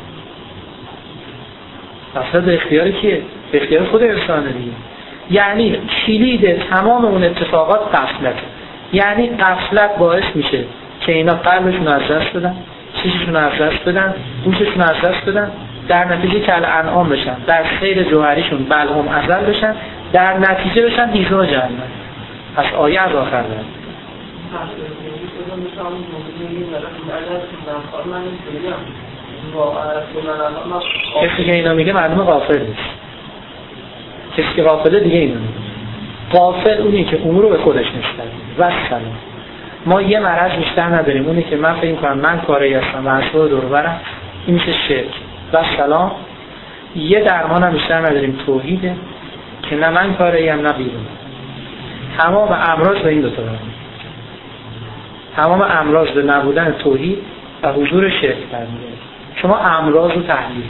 غفلت به اختیار کیه؟ به اختیار خود انسانه دیگه. یعنی کلید تمام اون اتفاقات غفلت. یعنی غفلت باعث میشه که اینا قلبشون از دست بدن، چشمشون از دست بدن، گوششون از دست بدن، در نتیجه کالانعام بشن، در سیر جوهریشون بل هم اضل بشن، در نتیجه بشن هیزم جهنم. پس آیه از آخر دارد. کسی که اینا میگه معلومه غافل نیست. کسی که غافله دیگه اینا میگه. غافل اونی که امور رو به خودش نسبت و سلام. ما یه مرض بیشتر نداریم، اونی که من فکر کنم من کاری هستم و اصلا دور برم، این میشه شرک و سلام. یه درمان هم بیشتر نداریم، توحیده که نه من کاری هم نه بیرون. تمام امراض به این دو تا داریم. تمام امراض به نبودن توحید و حضور شرک برمیگرده. شما امراض رو تحلیل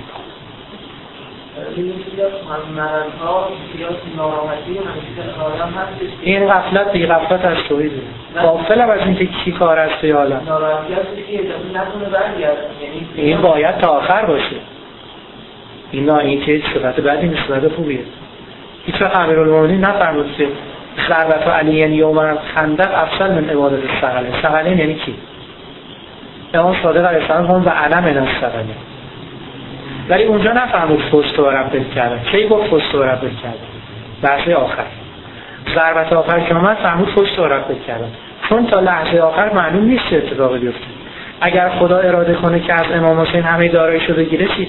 این غفلت بی غفلت از توحیده. غافل هم از این که کی کار است توی عالم. این باید تا آخر باشه. اینا این که صفت بعدی نیست، صفت خوبیه. هیچ وقت امیرالمومنین نفرمود که ضربت علی یوم الخندق افضل من عبادت الثقلین. ثقلین یعنی کی؟ امام صادق علیه السلام هم و علم من الثقلین. ولی اونجا نفرمود فست و رب کردن. کی گفت فست و رب کردن؟ لحظه آخر. ضربت آخر که اومد فرمود فست و رب کردن. چون تا لحظه آخر معلوم نیست چه اتفاقی بیفته. اگر خدا اراده کنه که از امام حسین همه داراییشو بگیره چی؟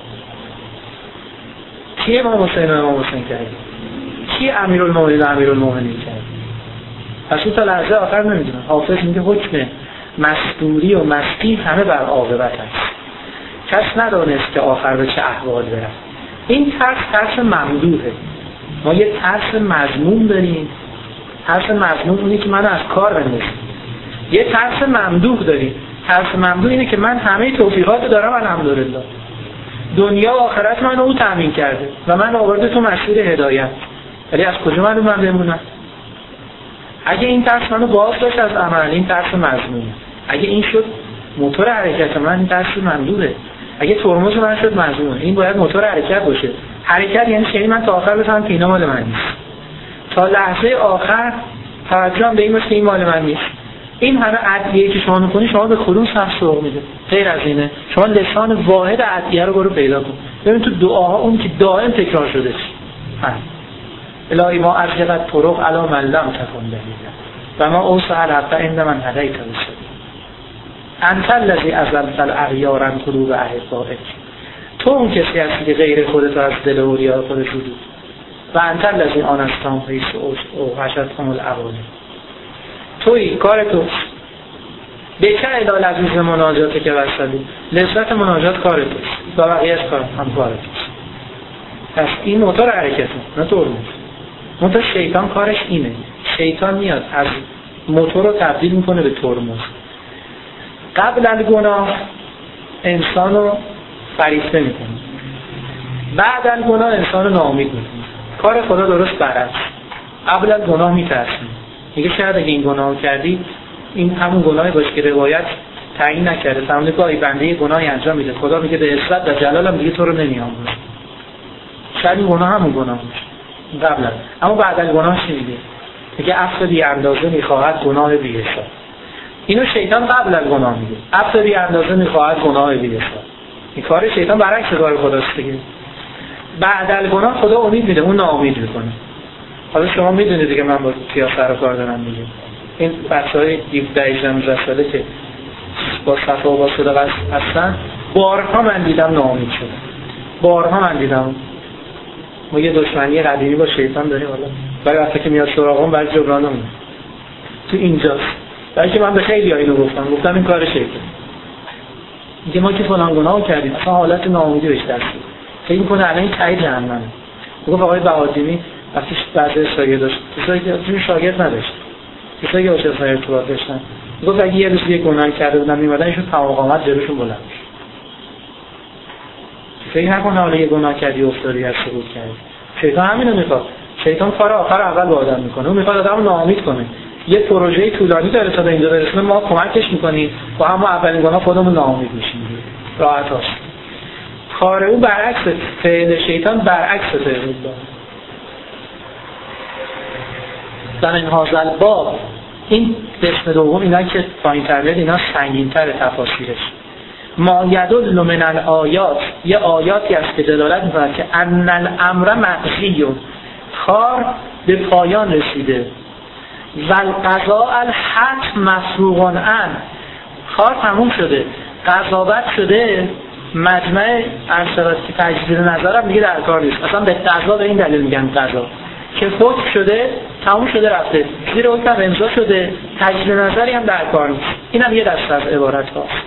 کی امام حسین و امام حسین کرد؟ کی امیرالمومنین و امیرالمومنین کرد؟ پس تا لحظه آخر نمیدونه. حافظ میگه حکم مصدوری و مستی همه بر عاقبت است. کس ندانست که آخر به چه احوال برد. این ترس ترس ممدوحه. ما یه ترس مذموم داریم. ترس مذموم اونی که منو از کار بندازه. یه ترس ممدوح داریم. ترس ممدوح اینه که من همه توفیقات دارم الحمدلله. دنیا و آخرت منو او تامین کرده و من آورده تو مسیر هدایت. ولی از کجا من من بمونم؟ اگه این ترس منو باز داشت از عمل، این ترس مذموم. اگه این شد موتور حرکت من، این ترس ممدوحه. اگه ترمز من شد مذموم، این باید موتور حرکت باشه. حرکت یعنی چی؟ من تا آخر بفهمم که اینا مال من نیست. تا لحظه آخر توجهم به این باشه که این مال من نیست. این همه ادعیه که شما می‌کنید شما به کدوم سمت سوق میده؟ غیر از اینه. شما لسان واحد ادعیه رو برو پیدا کن. ببین تو دعاها اون که دائم تکرار شده چی؟ الهی ما ارجقت طرق علی من لم تکن دلیلا و ما اوسع الحق عند من هدیت بسد انت الذی ازلت الاغیار عن قلوب احبائک. تو اون کسی هستی که غیر خودت از دل اولیاء خودت جدود و انت الذی آنستم حیث او حشرتهم الاولی. توی کار تو بکر الی لذیذ مناجاته که وصلی. لذت مناجات کار توست و بقیه‌اش کار هم کار توست. پس این موتور حرکته، نه ترمز. موتور شیطان کارش اینه. شیطان میاد از موتور رو تبدیل میکنه به ترمز. قبل از گناه انسان رو فریفته میکنه، بعد از گناه انسان رو ناامید میکنه. کار خدا درست برعکس. قبل از گناه میترسیم، میگه شاید اگه این گناه کردی این همون گناهی باشه که روایت تعیین نکرده. فرموده گاهی بنده یه گناهی انجام میده، خدا میگه به عزت و جلالم دیگه تو رو نمیآموزم. شاید این گناه همون گناه باشه قبل از. اما بعد از گناه چی میگه؟ میگه عفو بی اندازه میخواهد گناه بی حساب. اینو شیطان قبل از گناه میگه. عفو بی اندازه میخواهد گناه بی حساب. این کار شیطان برعکس کار خداست دیگه. بعد از گناه خدا امید میده، اون ناامید میکنه. حالا شما میدونید دیگه من با کیا سر و کار دارم میگم. این بچهای هفده هجده ساله که با صفا و با صدق هستن بارها من دیدم ناامید شده. بارها من دیدم. ما یه دشمنی قدیمی با شیطان داریم حالا. ولی وقتی که میاد سراغم بعد جبرانم. تو اینجاست. بلکه من به خیلی اینو گفتم. گفتم این کار شیطان. میگه ما که فلان گناه کردیم اصلا حالت ناامیدی بهش دست می‌دیم. فکر می‌کنه الان این تایید جهنمه. میگه آقای بهادیمی وقتی بعضی شاگرد داشت، کسایی که شاگرد نداشت. کسایی که با شیطان ارتباط داشتن گفت اگه یه روز یه گناه کرده بودن میمدن ایشون تمام قامت جلوشون بلند میشه. فکر نکنه حالا یه گناه کردی افتادی از سقوط کردی. شیطان همینو میخواد. شیطان کار آخر اول با آدم میکنه. اون میخواد آدمو ناامید کنه. یه پروژه طولانی داره تا به اینجا برسونه، ما کمکش میکنیم با همون اولین گناه خودمون ناامید میشیم. راحت هاست. کار او برعکس، فعل شیطان برعکس فعل الله. در این حاصل باب این قسم دوم اینا که پایین تر بیاد اینا سنگین تر تفاسیرش. ما یدل من الآیات، یه آیاتی است که دلالت میکنه که ان الامر مقضی، کار به پایان رسیده، و القضاء الحتم مفروغ عنه، کار تموم شده، قضاوت شده، مجمع ارشادات که تجدید نظرم دیگه در کار نیست. اصلا به قضا به این دلیل میگن قضا که حکم شده، تموم شده، رفته، زیر حکم امضا شده، تجدید نظری هم در کار نیست. اینم یه دسته از عبارت هاست.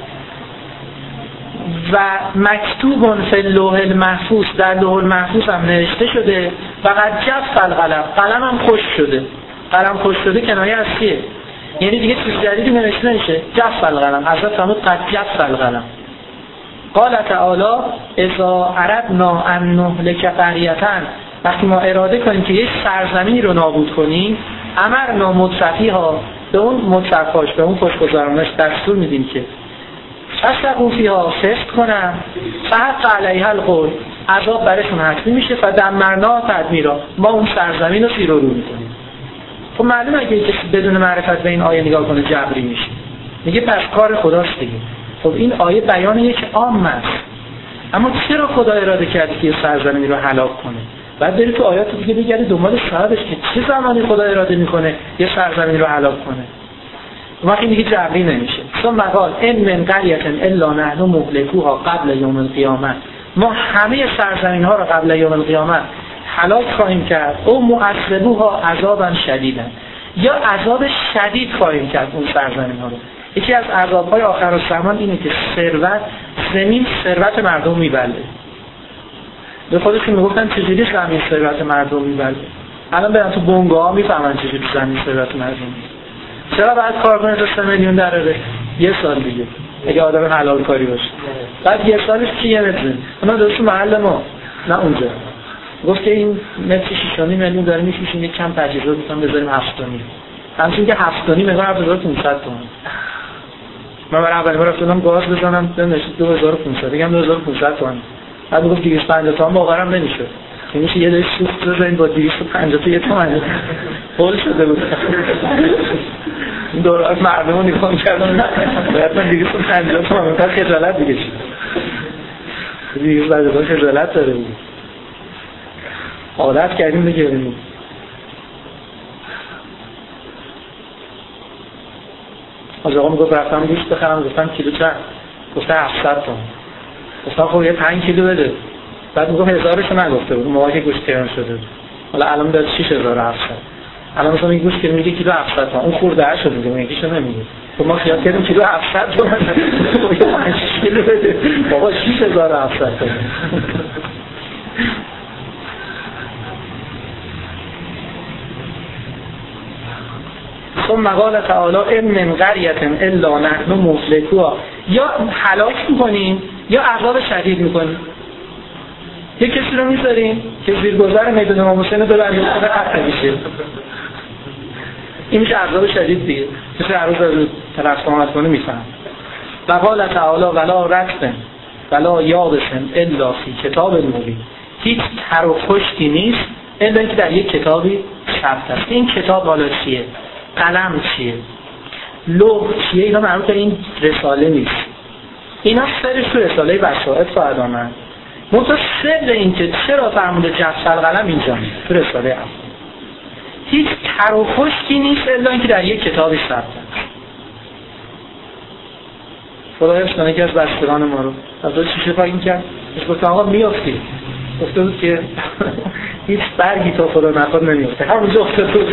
و مکتوب فی اللوح المحفوظ، در لوح المحفوظ هم نوشته شده، و قد جف القلم، قلم هم خشک شده. قلم خشک شده کنایه از چیه؟ یعنی دیگه چیز جدیدی نوشته نمیشه. جف القلم، حضرت فرمود قد جف القلم. قال تعالی اذا اردنا ان نهلك قرية، وقتی ما اراده کنیم که یک سرزمینی رو نابود کنیم، امرنا مترفیها، به اون مترفاش، به اون خوشگذرانش دستور میدیم که فسقوا فیها، فسق کنن، فحق علیها القول، عذاب برشون حتمی میشه، فدمرنا تدمیرا، ما اون سرزمین رو زیر و رو میکنیم. خب معلومه اگه کسی بدون معرفت به این آیه نگاه کنه جبری میشه، میگه پس کار خداست دیگه. خب این آیه بیان یک عام است، اما چرا خدا اراده کرده که سرزمینی رو هلاک کنه؟ بعد بری تو آیات دیگه بگردی دنبال سببش که چه زمانی خدا اراده میکنه یه سرزمین رو هلاک کنه. وقتی دیگه جبری نمیشه. ثم قال ان من قرية الا نحن مهلكوها قبل یوم القیامه، ما همه سرزمین ها رو قبل یوم القیامه هلاک خواهیم کرد. او معذبوها عذابا شدیدا، یا عذاب شدید خواهیم کرد اون سرزمین ها رو. یکی از عذاب‌های آخر الزمان اینه که ثروت، زمین ثروت مردم میبله. به خودشون میگفتن چجوری زمین ثروت مردم میبله. الان برن تو بنگاه ها میفهمن چجوری زمین ثروت مردم میبله. چرا باید کار کنه تا سه میلیون دراره؟ یه سال دیگه اگه آدم حلال کاری باشه. بعد یه سالش چی یه متر؟ اونا درست محل ما، نه اونجا. گفت که این متر شش و نیم میلیون داره میشه، یک کم تجهیزات میتونم بذاریم هفت و نیم. همچنین که هفت و نیم میگه هفت هزار و پانصد تومان. من برای اولین بار رفتم گاز بزنم نمیشد دو هزار و پانصد، دیگه هم دو هزار و پانصد تومان. بعد گفت دویست و پنجاه تومان باورم نمیشد. میشه یه دست سوخت بزنید با دویست و پنجاه تا یه تومان. هول شده بود. این دور از مردم رو نگاه کردم باید من دویست و پنجاه تومان مثلا خجالت دیگه شد. دویست و پنجاه تومان خجالت داره بود. عادت کردیم بگیریم. از آقا میگفت رفتم گوشت بخرم، گفتم کیلو چند؟ گفته هفتصد تومان. گفتم خب یه پنج کیلو بده. بعد میگفت هزارشو نگفته بود، موقعی که گوشت تهران شده بود. حالا الان داد شش هزار و هفتصد. الان مثلا این گوشت که میگه کیلو هفتصد تومان، اون خورده شده میگه، میگیشو نمیگه. خب ما خیال کردیم کیلو هفتصد تومان. یه پنج کیلو بده. بابا شش هزار و هفتصد تومان. ثم قال تعالی ان من قرية الا نحن مهلكوها، یا هلاک میکنیم یا عذاب شدید میکنیم. یک کسی رو میذاریم که زیرگذر میدون امام حسین رو ببریم خود قطع میشه، این میشه عذاب شدید دیگه. مثل عروض رو طرف قامت کنه میفهم. و قال تعالی ولا رطب ولا یابس الا فی کتاب مبین، هیچ تر و خشکی نیست الا اینکه در یک کتابی ثبت است. این کتاب حالا چیه؟ قلم چیه؟ لوح چیه؟ اینا مربوط به این رساله نیست. اینا سرش تو رساله بصائر فقط آمد. منتها سر این که چرا فرموده جف القلم اینجا تو رساله اول، هیچ تر و خشکی نیست الا اینکه در یک کتابی ثبت است. خدا حفظ کنه که از بستگان ما رو از دو شیشه پاک کرد. گفتم آقا میافتی، گفته بود که هیچ برگی تا خدا نخواد نمیافته، همونجا افتاد بود.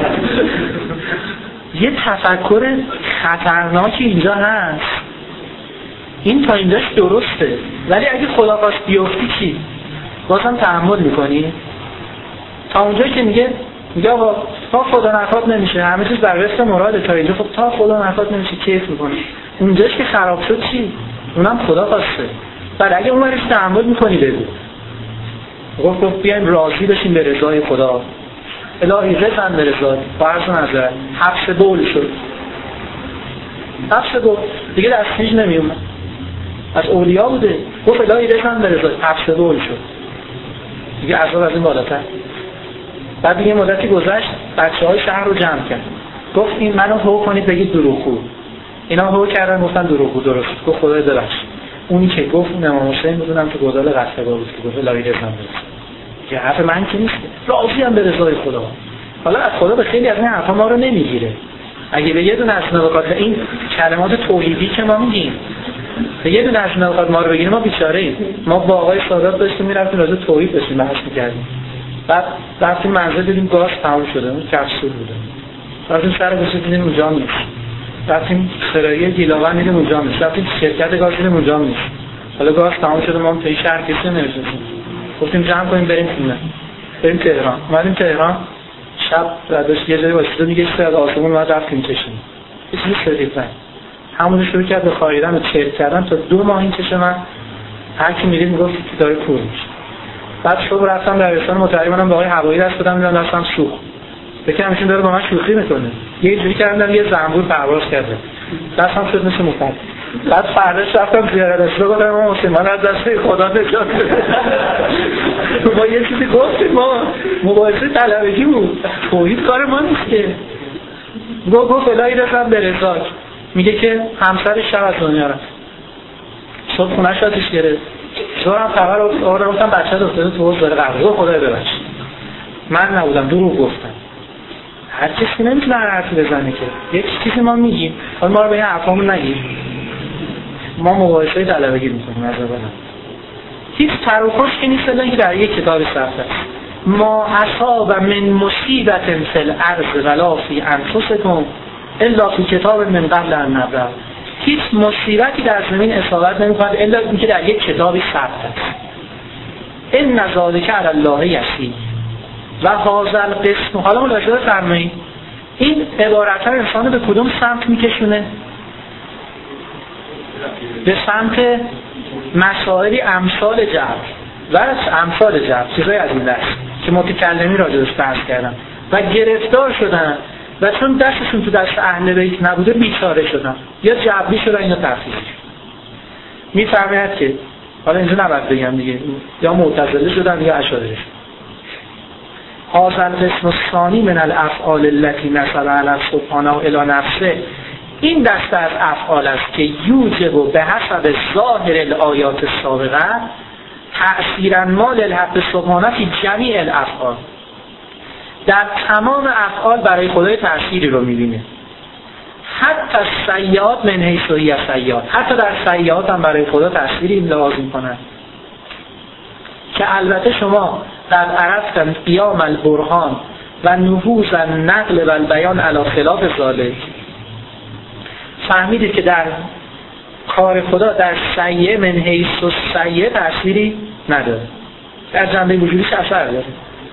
یه تفکر خطرناکی اینجا هست. این تا اینجاش درسته، ولی اگه خدا خواست بیافتی چی؟ بازم تحمل میکنی؟ تا اونجایی که میگه میگه آقا تا خدا نخواد نمیشه، همه چیز در وسط مراده تا اینجا. خب تا خدا نخواد نمیشه، کیف میکنه. اونجاش که خراب شد چی؟ اونم خدا خواسته. بعد اگه اون ورش تعامل میکنی بگو. گفت گفت بیایم راضی بشیم به رضای خدا. الهی رضا به رضا. فرض نظر حبس بول شد. حبس بول دیگه دستش نمیومد. از اولیا بوده. گفت الهی رضا به رضا. حبس بول شد. دیگه عذاب از این بالاتر. بعد دیگه مدتی گذشت، بچه‌های شهر رو جمع کرد. گفت این منو هو کنید بگید دروغگو. اینا هو کردن گفتن دروغگو درست. گفت خدای ببخش. اونی که گفت امام حسین میدونم که گودال قصه بود که گفت الهی رضا برسه. که حرف من که نیست. راضی ام به رضای خدا. حالا از خدا به خیلی از این حرفا ما رو نمیگیره. اگه به یه دونه از نکات این کلمات توحیدی که ما میگیم، به یه دونه از نکات ما رو بگیریم ما بیچاره ایم. ما با آقای سادات داشتیم میرفتیم راجع به توحید داشتیم بحث می‌کردیم. بعد رفتیم منزل دیدیم گاز تموم شده، اون کپسول بوده. رفتیم سر گوشه دیدیم اونجا نیست. رفتیم سرایی گیلاون دیدیم اونجا نیست. رفتیم شرکت گاز دیدیم اونجا نیست. حالا گاز تموم شده، ما هم توی شهر کسی نمی‌شناسیم. گفتیم جمع کنیم بریم خونه. بریم تهران. اومدیم تهران. شب داشت یه جایی واسه میگه چه از آسمون اومد رفتیم چشم. هیچ چیزی شدید همون شروع کرد به خاییدن و چرت کردن تا دو ماه این چشم من هر کی می‌دید میگفت که داره کور میشه. بعد صبح رفتم دبیرستان متحری منم به آقای هوایی دست دادم میدونم دستم سوخت. بکنم ایشون داره با من شوخی میکنه. یه جوری کردم یه زنبور پرواز کرده. دستم شد مثل موفق. بعد فرداش رفتم زیارت رسول گفتم ما مسلمان از دست خدا نجات بده. ما یه چیزی گفتیم، ما مباحثه طلبگی بود. توحید کار ما نیست که. گفت گفت الهی رسم به رضاک. میگه که همسرش شب از دنیا رفت. صبح خونه شاتش گرفت. زورم خبر آوردم گفتم بچه افتاده تو حوض داره غرق. خدای ببخش. من نبودم، دروغ گفتم. هر کسی نمیتونه هر حرفی بزنه که. یک چیزی ما میگیم، حالا ما رو به این حرفامون نگیم. ما مباحثه طلبگی میکنیم از اول. هیچ تراکش که نیست الا که در یک کتاب ثبت است. ما اصاب من مصیبت فی الارض ولا فی انفسکم الا فی کتاب من قبل ان نبرأ. هیچ مصیبتی در زمین اصابت نمی‌کند الا اینکه در یک کتابی ثبت است. ان ذلک علی الله یسیر و هذا القسم. حالا ملاحظه فرمایید این عبارت ها انسان به کدوم سمت میکشونه؟ به سمت مسائلی امثال جبر و امثال جبر، چیزای از این دست که متکلمی راجعش بحث کردن و گرفتار شدن و چون دستشون تو دست اهل بیت نبوده بیچاره شدن یا جبری شدن یا تفسیر میفرماید که حالا اینجا نباید بگم دیگه یا معتزله شدن یا اشاعره شدن. هذا القسم الثانی من الافعال التي نسب علی سبحانه الی نفسه. این دسته از افعال است که یوجب به حسب ظاهر الآیات السابقه تأثیرا ما للحق سبحانه فی جمیع الافعال. در تمام افعال برای خدای تأثیری رو می‌بینه. حتی سیئات من حیث هی سیئات، حتی در سیئات هم برای خدا تأثیری لازم می‌کنه که البته شما در عرفتن قیام البرهان و نفوذ النقل و البیان علی خلاف ذالک فهمیدید که در کار خدا در سیئه من حیث و سیئه تأثیری نداره، در جنبه وجودیش اثر داره.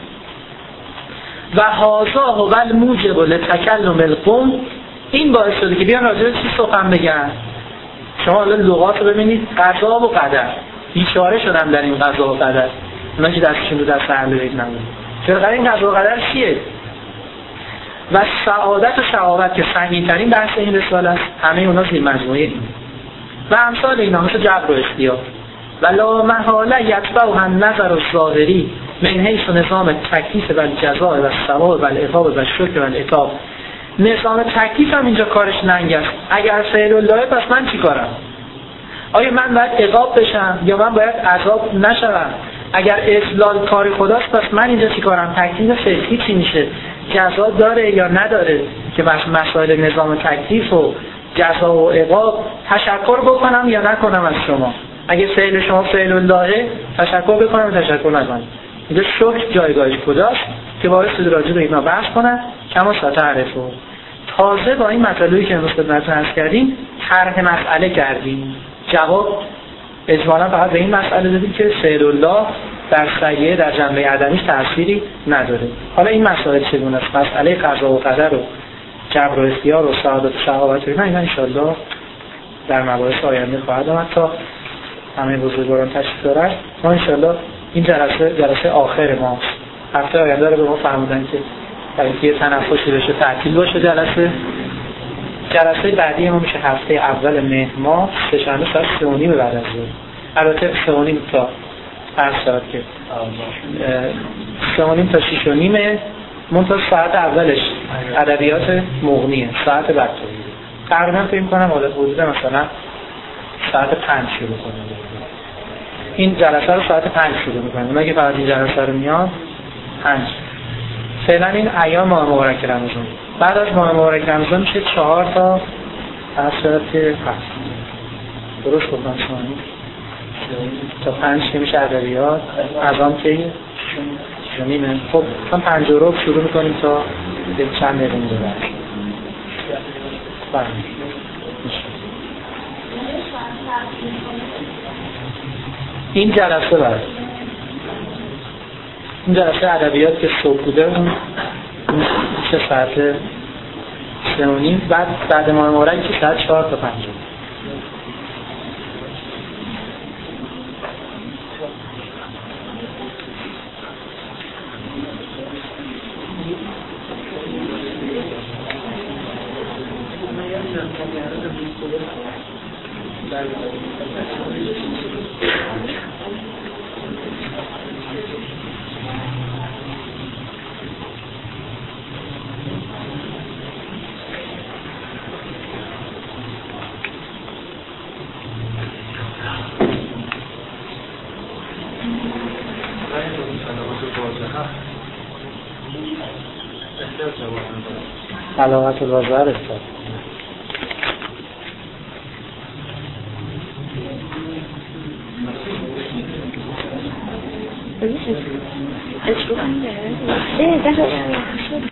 و هذا هو الموجب لتکلم القوم. این باعث شده که بیان راجع به چی سخن بگن. شما حالا لغات رو ببینید، قضا و قدر بیچاره شدن در این قضا و قدر، اونا که دستشون رو دست اهل بیت نبوده. چرا این قضا و قدر چیه؟ و سعادت و شقاوت که سنگین‌ترین بحث این رساله است، همه اونا زیر مجموعه این و امثال اینا مثل جبر و اختیار. و لا محاله یتبعها النظر الظاهری من حیث نظام تکلیف و الجزاء و الثواب و العقاب و الشکر و العتاب. نظام تکلیف هم اینجا کارش ننگ است. اگر فعل الله پس من چی کارم؟ آیا من باید عقاب بشم یا من باید عذاب نشوم؟ اگر اضلال کار خداست پس من اینجا چی کارم؟ تکلیف فقهی چی میشه؟ جزا داره یا نداره؟ که بس مسائل نظام تکلیف و جزا و عقاب تشکر بکنم یا نکنم از شما. اگه فعل شما فعل الله تشکر بکنم و تشکر نکنم. اینجا شکر جایگاهش کجاست که باعث شده راجع به اینا بحث کنن کما ستعرفوا. تازه با این مطالبی که امروز خدمتتون عرض کردیم طرح مسئله کردیم. جواب اجمالا فقط به این مسئله دادیم که فعل الله در سیئه در جنبه عدمیش تأثیری نداره. حالا این مسائل چگونه است؟ مسئله قضا و قدر و جبر و اختیار و سعادت و شقاوت و اینا اینا انشالله در مباحث آینده خواهد آمد تا همه بزرگواران تشریف دارن. ما انشالله این جلسه جلسه آخر ماست. هفته آینده رو به ما فرمودن که برای اینکه تنفسی بشه تعطیل باشه جلسه. جلسه بعدی ما میشه هفته اول مهر ماه سه‌شنبه ساعت سه و نیم بعد از ظهر. البته سه و نیم تا هر ساعت که سه و نیم تا شش و نیمه منتها ساعت اولش ادبیات مغنیه، ساعت بعد تقریبا فکر می‌کنم حالا حدود مثلا ساعت پنج شروع کنیم. این جلسه رو ساعت پنج شروع می‌کنیم. اونایی که فقط این جلسه رو میاد پنج. فعلا این ایام ماه مبارک رمضان. بعد از ماه مبارک رمضان میشه چهار تا از ساعت هفت. درست گفتم شما؟ تا پنج که میشه ادبیات، از آن که شنیمه. خب من پنج و ربع شروع میکنیم تا به چند دقیقه میده بعد. این جلسه بعد این جلسه ادبیات که صبح بوده اون میشه ساعت سه و نیم. بعد بعد ماه مبارک که ساعت چهار تا پنج. علامت الوضع رفتاد Es ist, es ist,